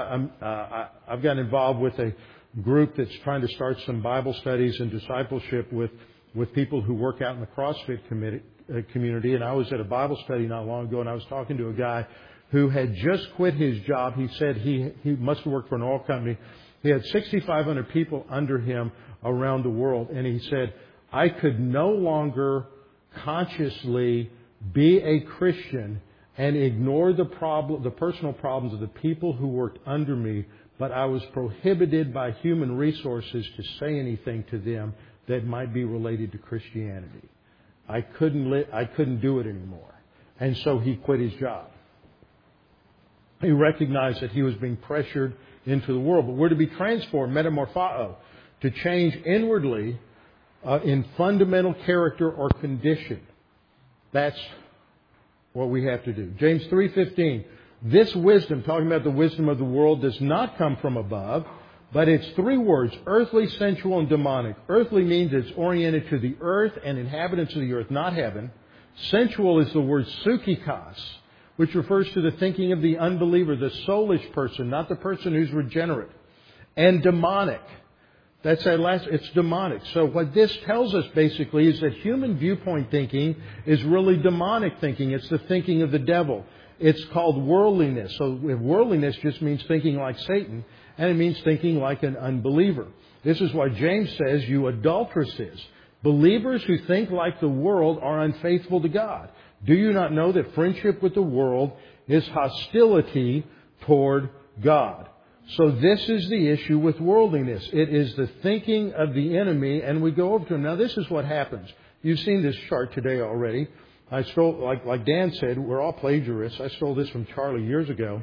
gotten involved with a group that's trying to start some Bible studies and discipleship with people who work out in the CrossFit community. And I was at a Bible study not long ago, and I was talking to a guy who had just quit his job. He said he must have worked for an oil company. He had 6,500 people under him around the world. And he said, I could no longer consciously be a Christian and ignore the personal problems of the people who worked under me, but I was prohibited by human resources to say anything to them that might be related to Christianity. I couldn't do it anymore. And so he quit his job. He recognized that he was being pressured into the world. But we're to be transformed, metamorphao, to change inwardly in fundamental character or condition. That's what we have to do. James 3:15. This wisdom, talking about the wisdom of the world, does not come from above, but it's three words: earthly, sensual, and demonic. Earthly means it's oriented to the earth and inhabitants of the earth, not heaven. Sensual is the word psychikos, which refers to the thinking of the unbeliever, the soulish person, not the person who's regenerate. And demonic. That's that last, it's demonic. So what this tells us basically is that human viewpoint thinking is really demonic thinking. It's the thinking of the devil. It's called worldliness. So worldliness just means thinking like Satan, and it means thinking like an unbeliever. This is why James says, you adulteresses. Believers who think like the world are unfaithful to God. Do you not know that friendship with the world is hostility toward God? So this is the issue with worldliness. It is the thinking of the enemy, and we go over to him. Now, this is what happens. You've seen this chart today already. I stole, like Dan said, we're all plagiarists. I stole this from Charlie years ago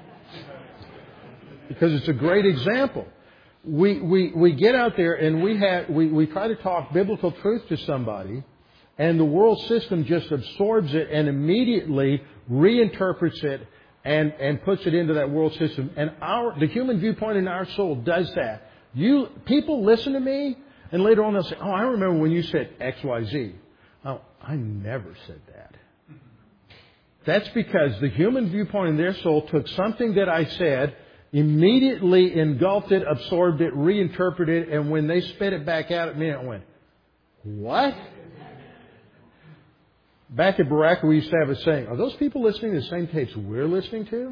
because it's a great example. We get out there and we try to talk biblical truth to somebody, and the world system just absorbs it and immediately reinterprets it and puts it into that world system. And the human viewpoint in our soul does that. People listen to me, and later on they'll say, "Oh, I remember when you said X, Y, Z." Oh, I never said that. That's because the human viewpoint in their soul took something that I said, immediately engulfed it, absorbed it, reinterpreted it, and when they spit it back out at me, it went, "What?" Back at Baraka, we used to have a saying, are those people listening to the same tapes we're listening to?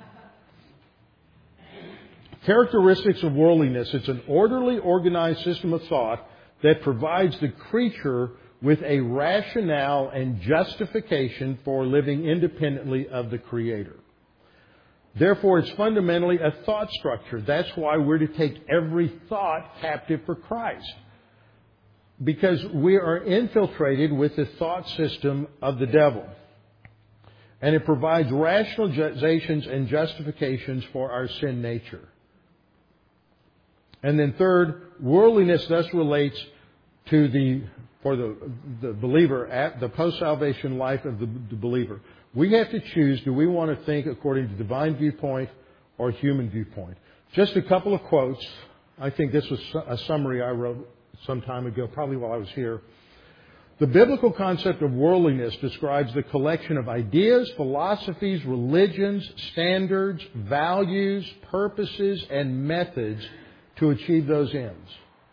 Characteristics of worldliness. It's an orderly, organized system of thought that provides the creature with a rationale and justification for living independently of the Creator. Therefore, it's fundamentally a thought structure. That's why we're to take every thought captive for Christ. Because we are infiltrated with the thought system of the devil. And it provides rationalizations and justifications for our sin nature. And then third, worldliness thus relates to for the believer, at the post-salvation life of the believer. We have to choose, do we want to think according to divine viewpoint or human viewpoint? Just a couple of quotes. I think this was a summary I wrote some time ago, probably while I was here. The biblical concept of worldliness describes the collection of ideas, philosophies, religions, standards, values, purposes, and methods to achieve those ends.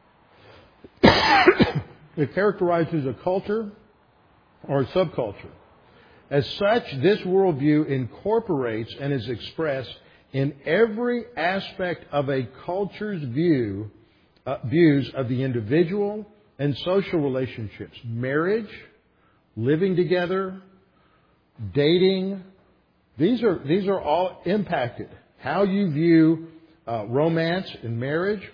It characterizes a culture or a subculture. As such, this worldview incorporates and is expressed in every aspect of a culture's views of the individual and social relationships, marriage, living together, dating. These are all impacted. How you view romance and marriage.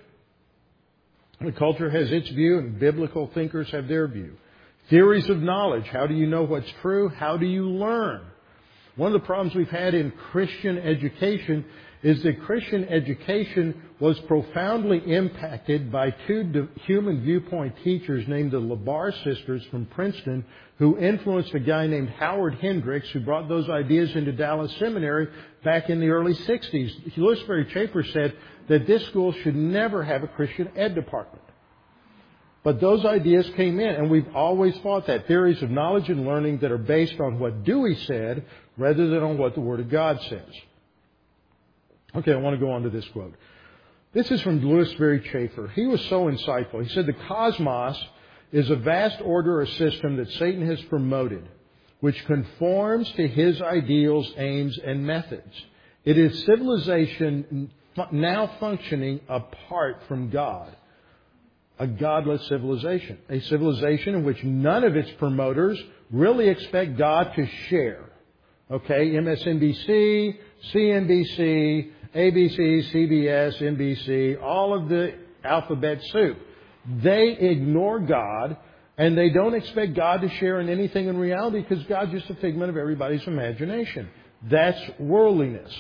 The culture has its view, and biblical thinkers have their view. Theories of knowledge. How do you know what's true? How do you learn? One of the problems we've had in Christian education is that Christian education was profoundly impacted by two human viewpoint teachers named the Labar sisters from Princeton, who influenced a guy named Howard Hendricks, who brought those ideas into Dallas Seminary back in the early 60s. Lewis Sperry Chafer said that this school should never have a Christian ed department. But those ideas came in, and we've always fought that. Theories of knowledge and learning that are based on what Dewey said rather than on what the Word of God says. Okay, I want to go on to this quote. This is from Lewis Sperry Chafer. He was so insightful. He said, the cosmos is a vast order or system that Satan has promoted, which conforms to his ideals, aims, and methods. It is civilization now functioning apart from God. A godless civilization. A civilization in which none of its promoters really expect God to share. Okay, MSNBC, CNBC, ABC, CBS, NBC, all of the alphabet soup. They ignore God, and they don't expect God to share in anything in reality because God's just a figment of everybody's imagination. That's worldliness.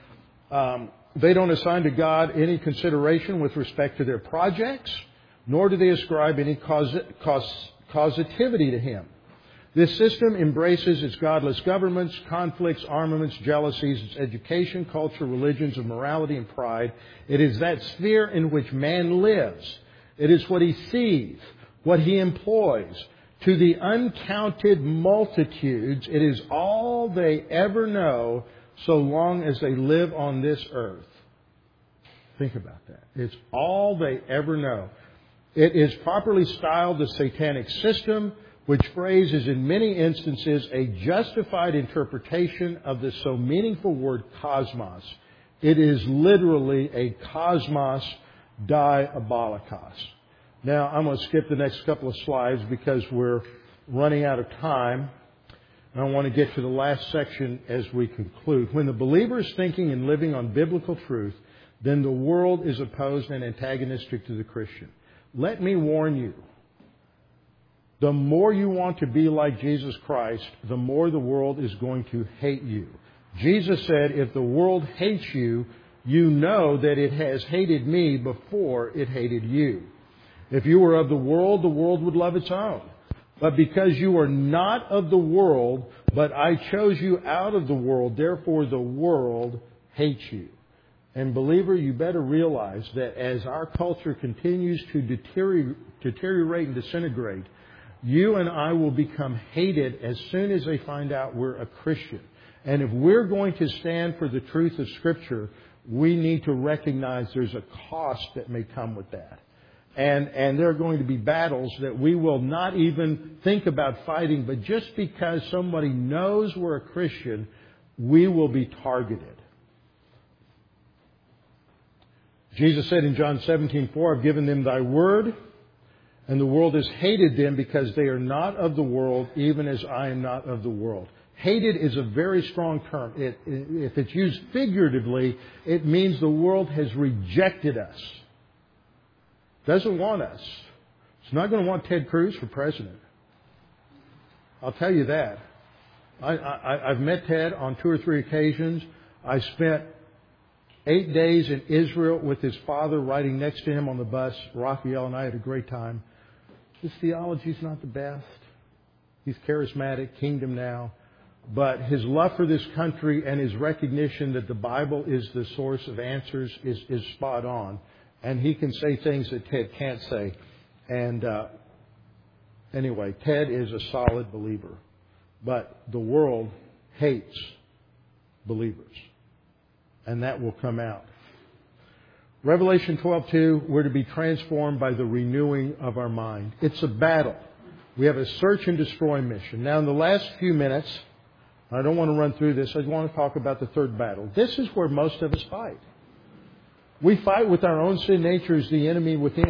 They don't assign to God any consideration with respect to their projects, nor do they ascribe any causativity to Him. This system embraces its godless governments, conflicts, armaments, jealousies, its education, culture, religions of morality and pride. It is that sphere in which man lives. It is what he sees, what he employs. To the uncounted multitudes, it is all they ever know so long as they live on this earth. Think about that. It's all they ever know. It is properly styled the satanic system, which phrase is in many instances a justified interpretation of the so meaningful word cosmos. It is literally a cosmos diabolikos. Now, I'm going to skip the next couple of slides because we're running out of time. And I want to get to the last section as we conclude. When the believer is thinking and living on biblical truth, then the world is opposed and antagonistic to the Christian. Let me warn you. The more you want to be like Jesus Christ, the more the world is going to hate you. Jesus said, if the world hates you, you know that it has hated me before it hated you. If you were of the world would love its own. But because you are not of the world, but I chose you out of the world, therefore the world hates you. And believer, you better realize that as our culture continues to deteriorate and disintegrate, you and I will become hated as soon as they find out we're a Christian. And if we're going to stand for the truth of Scripture, we need to recognize there's a cost that may come with that. And there are going to be battles that we will not even think about fighting, but just because somebody knows we're a Christian, we will be targeted. Jesus said in John 17:4, I've given them thy word, and the world has hated them because they are not of the world, even as I am not of the world. Hated is a very strong term. If it's used figuratively, it means the world has rejected us. Doesn't want us. It's not going to want Ted Cruz for president. I'll tell you that. I've met Ted on 2 or 3 occasions. I spent 8 days in Israel with his father riding next to him on the bus. Raphael and I had a great time. His theology's not the best. He's charismatic, kingdom now. But his love for this country and his recognition that the Bible is the source of answers is spot on. And he can say things that Ted can't say. And anyway, Ted is a solid believer. But the world hates believers. And that will come out. Revelation 12:2, we're to be transformed by the renewing of our mind. It's a battle. We have a search and destroy mission. Now, in the last few minutes, I don't want to run through this. I want to talk about the third battle. This is where most of us fight. We fight with our own sin nature as the enemy within.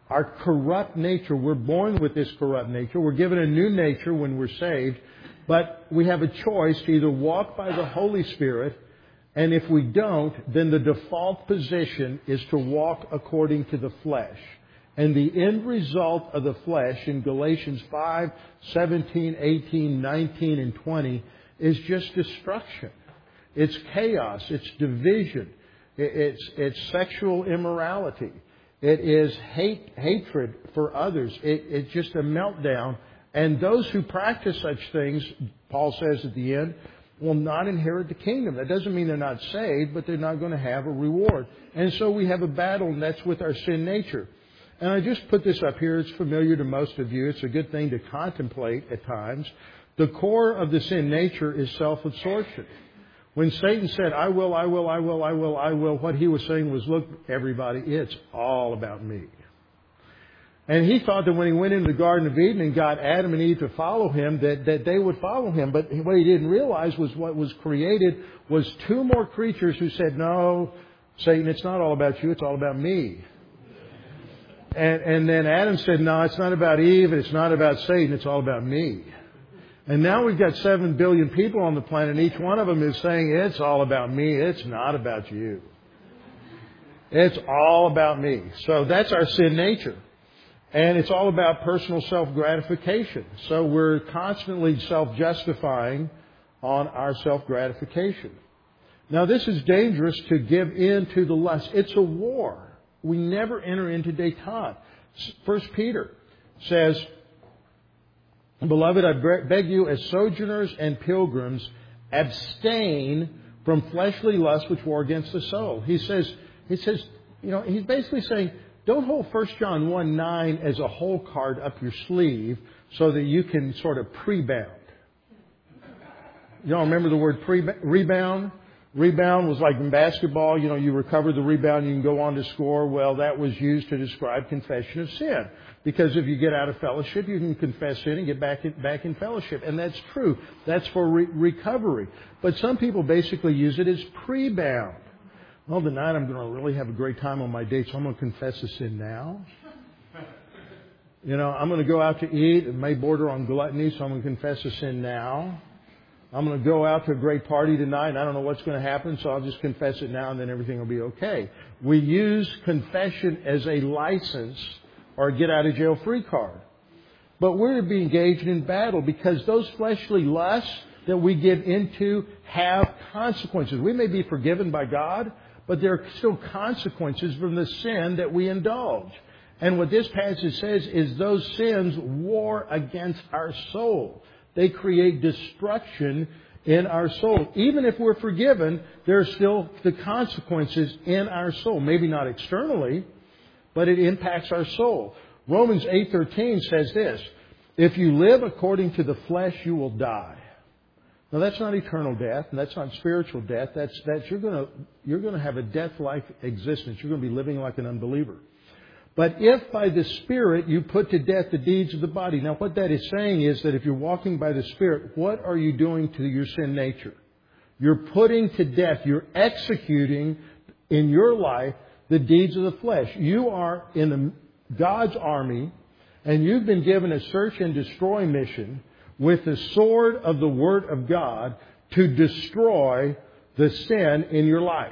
our corrupt nature. We're born with this corrupt nature. We're given a new nature when we're saved. But we have a choice to either walk by the Holy Spirit, and if we don't, then the default position is to walk according to the flesh. And the end result of the flesh in Galatians 5, 17, 18, 19, and 20 is just destruction. It's chaos. It's division. It's sexual immorality. It is hatred for others. It's just a meltdown. And those who practice such things, Paul says at the end, will not inherit the kingdom. That doesn't mean they're not saved, but they're not going to have a reward. And so we have a battle, and that's with our sin nature. And I just put this up here. It's familiar to most of you. It's a good thing to contemplate at times. The core of the sin nature is self-absorption. When Satan said, I will, what he was saying was, look, everybody, it's all about me. And he thought that when he went into the Garden of Eden and got Adam and Eve to follow him, that they would follow him. But what he didn't realize was what was created was two more creatures who said, no, Satan, it's not all about you, it's all about me. And then Adam said, no, it's not about Eve, it's not about Satan, it's all about me. And now we've got 7 billion people on the planet, and each one of them is saying, it's all about me, it's not about you. It's all about me. So that's our sin nature. And it's all about personal self-gratification. So we're constantly self-justifying on our self-gratification. Now this is dangerous to give in to the lust. It's a war. We never enter into détente. 1 Peter says, Beloved, I beg you as sojourners and pilgrims, abstain from fleshly lusts which war against the soul. He says, he's basically saying, don't hold 1 John 1:9 as a hole card up your sleeve so that you can sort of pre-bound. You all remember the word rebound? Rebound was like in basketball, you recover the rebound, you can go on to score. Well, that was used to describe confession of sin. Because if you get out of fellowship, you can confess sin and get back in fellowship. And that's true. That's for recovery. But some people basically use it as pre-bound. Well, tonight I'm going to really have a great time on my date, so I'm going to confess a sin now. I'm going to go out to eat. It may border on gluttony, so I'm going to confess a sin now. I'm going to go out to a great party tonight, and I don't know what's going to happen, so I'll just confess it now, and then everything will be okay. We use confession as a license or a get-out-of-jail-free card. But we're to be engaged in battle because those fleshly lusts that we get into have consequences. We may be forgiven by God, but there are still consequences from the sin that we indulge. And what this passage says is those sins war against our soul. They create destruction in our soul. Even if we're forgiven, there are still the consequences in our soul. Maybe not externally, but it impacts our soul. Romans 8:13 says this, if you live according to the flesh, you will die. Now that's not eternal death, and that's not spiritual death. That's you're going to have a death-like existence. You're going to be living like an unbeliever. But if by the Spirit you put to death the deeds of the body. Now what that is saying is that if you're walking by the Spirit, what are you doing to your sin nature? You're putting to death, you're executing in your life the deeds of the flesh. You are in God's army, and you've been given a search and destroy mission with the sword of the Word of God to destroy the sin in your life.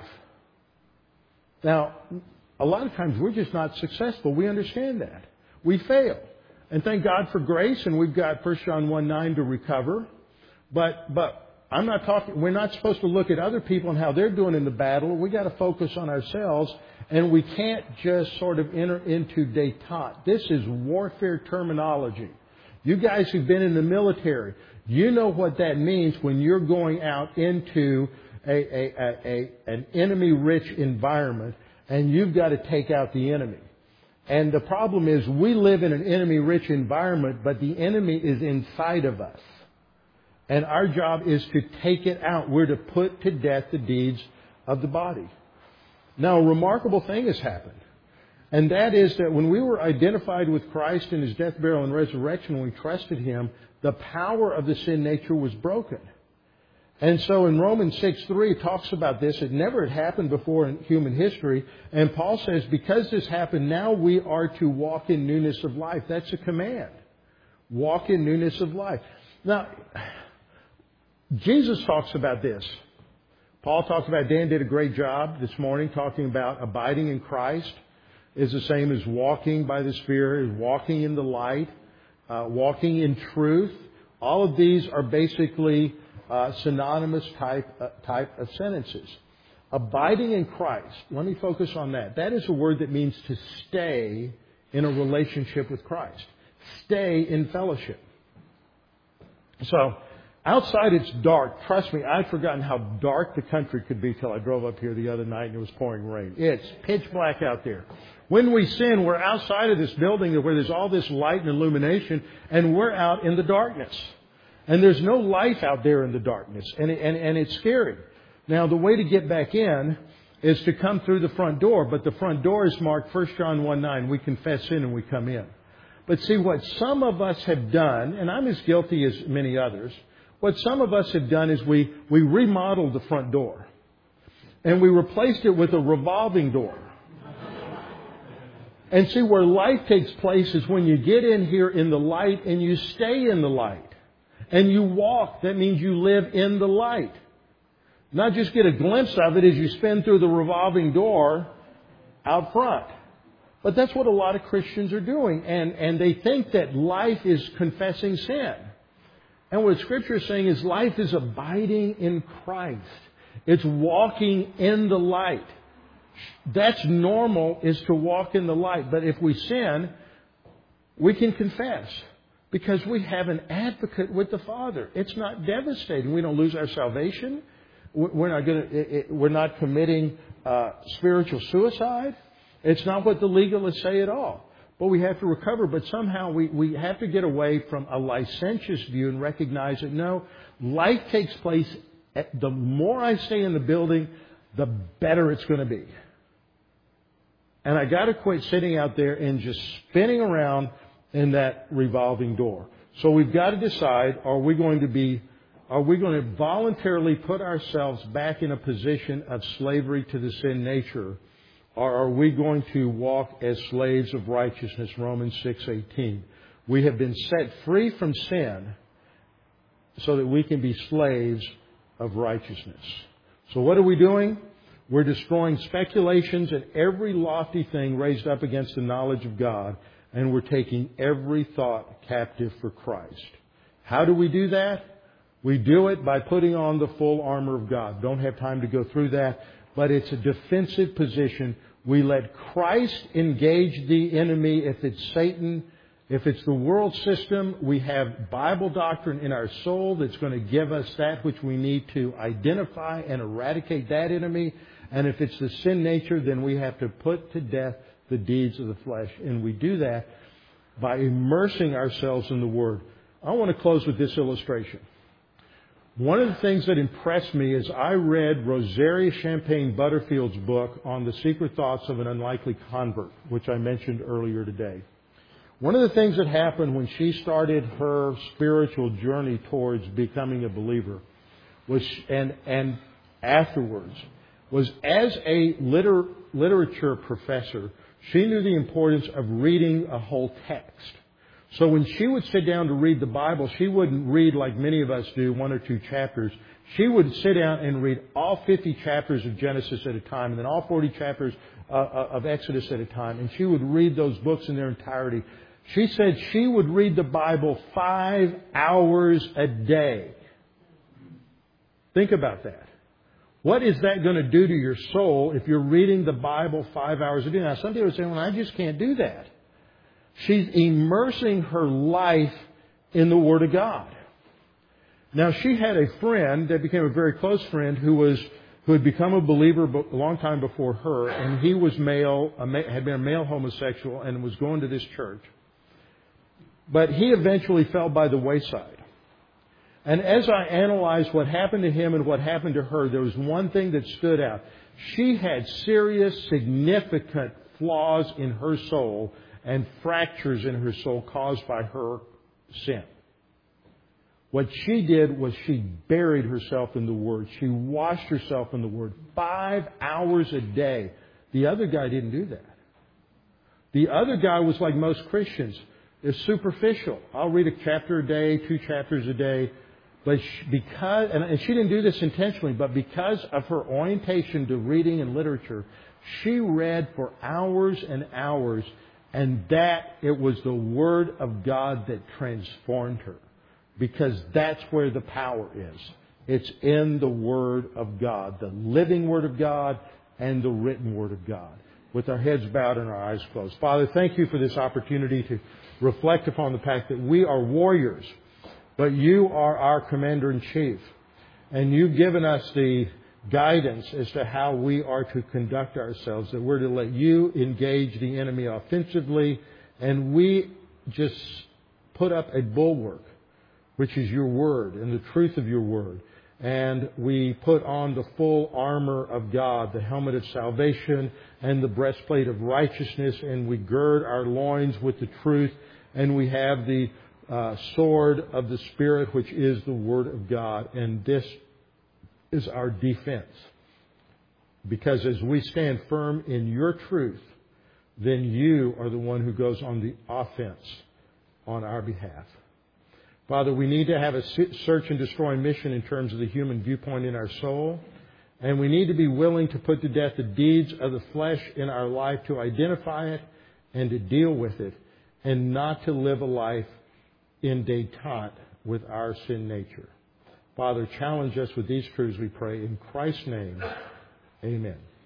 Now, a lot of times we're just not successful. We understand that. We fail. And thank God for grace, and we've got 1 John 1:9 to recover. But we're not supposed to look at other people and how they're doing in the battle. We've got to focus on ourselves, and we can't just sort of enter into détente. This is warfare terminology. You guys who've been in the military, you know what that means when you're going out into an enemy-rich environment, and you've got to take out the enemy. And the problem is we live in an enemy-rich environment, but the enemy is inside of us. And our job is to take it out. We're to put to death the deeds of the body. Now, a remarkable thing has happened. And that is that when we were identified with Christ in His death, burial, and resurrection, when we trusted Him, the power of the sin nature was broken. And so in Romans 6:3 it talks about this. It never had happened before in human history. And Paul says, because this happened, now we are to walk in newness of life. That's a command. Walk in newness of life. Now, Jesus talks about this. Paul talks about, Dan did a great job this morning talking about abiding in Christ is the same as walking by the Spirit, is walking in the light, walking in truth. All of these are basically synonymous type of sentences. Abiding in Christ. Let me focus on that. That is a word that means to stay in a relationship with Christ. Stay in fellowship. So, outside it's dark. Trust me, I'd forgotten how dark the country could be till I drove up here the other night and it was pouring rain. It's pitch black out there. When we sin, we're outside of this building where there's all this light and illumination, and we're out in the darkness. And there's no life out there in the darkness. And it's scary. Now, the way to get back in is to come through the front door. But the front door is marked 1 John 1:9. We confess sin and we come in. But see, what some of us have done, and I'm as guilty as many others, what some of us have done is we remodeled the front door. And we replaced it with a revolving door. And see, where life takes place is when you get in here in the light and you stay in the light. And you walk. That means you live in the light. Not just get a glimpse of it as you spin through the revolving door out front. But that's what a lot of Christians are doing. And they think that life is confessing sin. And what Scripture is saying is life is abiding in Christ. It's walking in the light. That's normal, is to walk in the light. But if we sin, we can confess. Because we have an advocate with the Father. It's not devastating. We don't lose our salvation. We're not committing spiritual suicide. It's not what the legalists say at all. But we have to recover. But somehow we have to get away from a licentious view and recognize that no, life takes place. The more I stay in the building, the better it's going to be. And I got to quit sitting out there and just spinning around in that revolving door. So we've got to decide, are we going to voluntarily put ourselves back in a position of slavery to the sin nature, or are we going to walk as slaves of righteousness? Romans 6:18. We have been set free from sin so that we can be slaves of righteousness. So what are we doing? We're destroying speculations and every lofty thing raised up against the knowledge of God. And we're taking every thought captive for Christ. How do we do that? We do it by putting on the full armor of God. Don't have time to go through that. But it's a defensive position. We let Christ engage the enemy. If it's Satan, if it's the world system, we have Bible doctrine in our soul that's going to give us that which we need to identify and eradicate that enemy. And if it's the sin nature, then we have to put to death the deeds of the flesh. And we do that by immersing ourselves in the Word. I want to close with this illustration. One of the things that impressed me is I read Rosaria Champagne Butterfield's book on the secret thoughts of an unlikely convert, which I mentioned earlier today. One of the things that happened when she started her spiritual journey towards becoming a believer was, and afterwards, was as a literature professor, she knew the importance of reading a whole text. So when she would sit down to read the Bible, she wouldn't read like many of us do, 1 or 2 chapters. She would sit down and read all 50 chapters of Genesis at a time, and then all 40 chapters of Exodus at a time. And she would read those books in their entirety. She said she would read the Bible 5 hours a day. Think about that. What is that going to do to your soul if you're reading the Bible 5 hours a day? Now, some people are saying, well, I just can't do that. She's immersing her life in the Word of God. Now, she had a friend that became a very close friend who had become a believer a long time before her, and he was had been a male homosexual and was going to this church. But he eventually fell by the wayside. And as I analyzed what happened to him and what happened to her, there was one thing that stood out. She had serious, significant flaws in her soul and fractures in her soul caused by her sin. What she did was she buried herself in the Word. She washed herself in the Word 5 hours a day. The other guy didn't do that. The other guy was like most Christians. It's superficial. I'll read a chapter a day, 2 chapters a day. But and she didn't do this intentionally, but because of her orientation to reading and literature, she read for hours and hours, and it was the Word of God that transformed her. Because that's where the power is. It's in the Word of God, the living Word of God and the written Word of God. With our heads bowed and our eyes closed. Father, thank you for this opportunity to reflect upon the fact that we are warriors, but you are our Commander-in-Chief. And you've given us the guidance as to how we are to conduct ourselves, that we're to let you engage the enemy offensively, and we just put up a bulwark, which is your Word and the truth of your Word. And we put on the full armor of God, the helmet of salvation and the breastplate of righteousness, and we gird our loins with the truth, and we have the sword of the Spirit, which is the Word of God. And this is our defense. Because as we stand firm in your truth, then you are the one who goes on the offense on our behalf. Father, we need to have a search and destroy mission in terms of the human viewpoint in our soul. And we need to be willing to put to death the deeds of the flesh in our life, to identify it and to deal with it, and not to live a life in detente with our sin nature. Father, challenge us with these truths, we pray. In Christ's name, amen.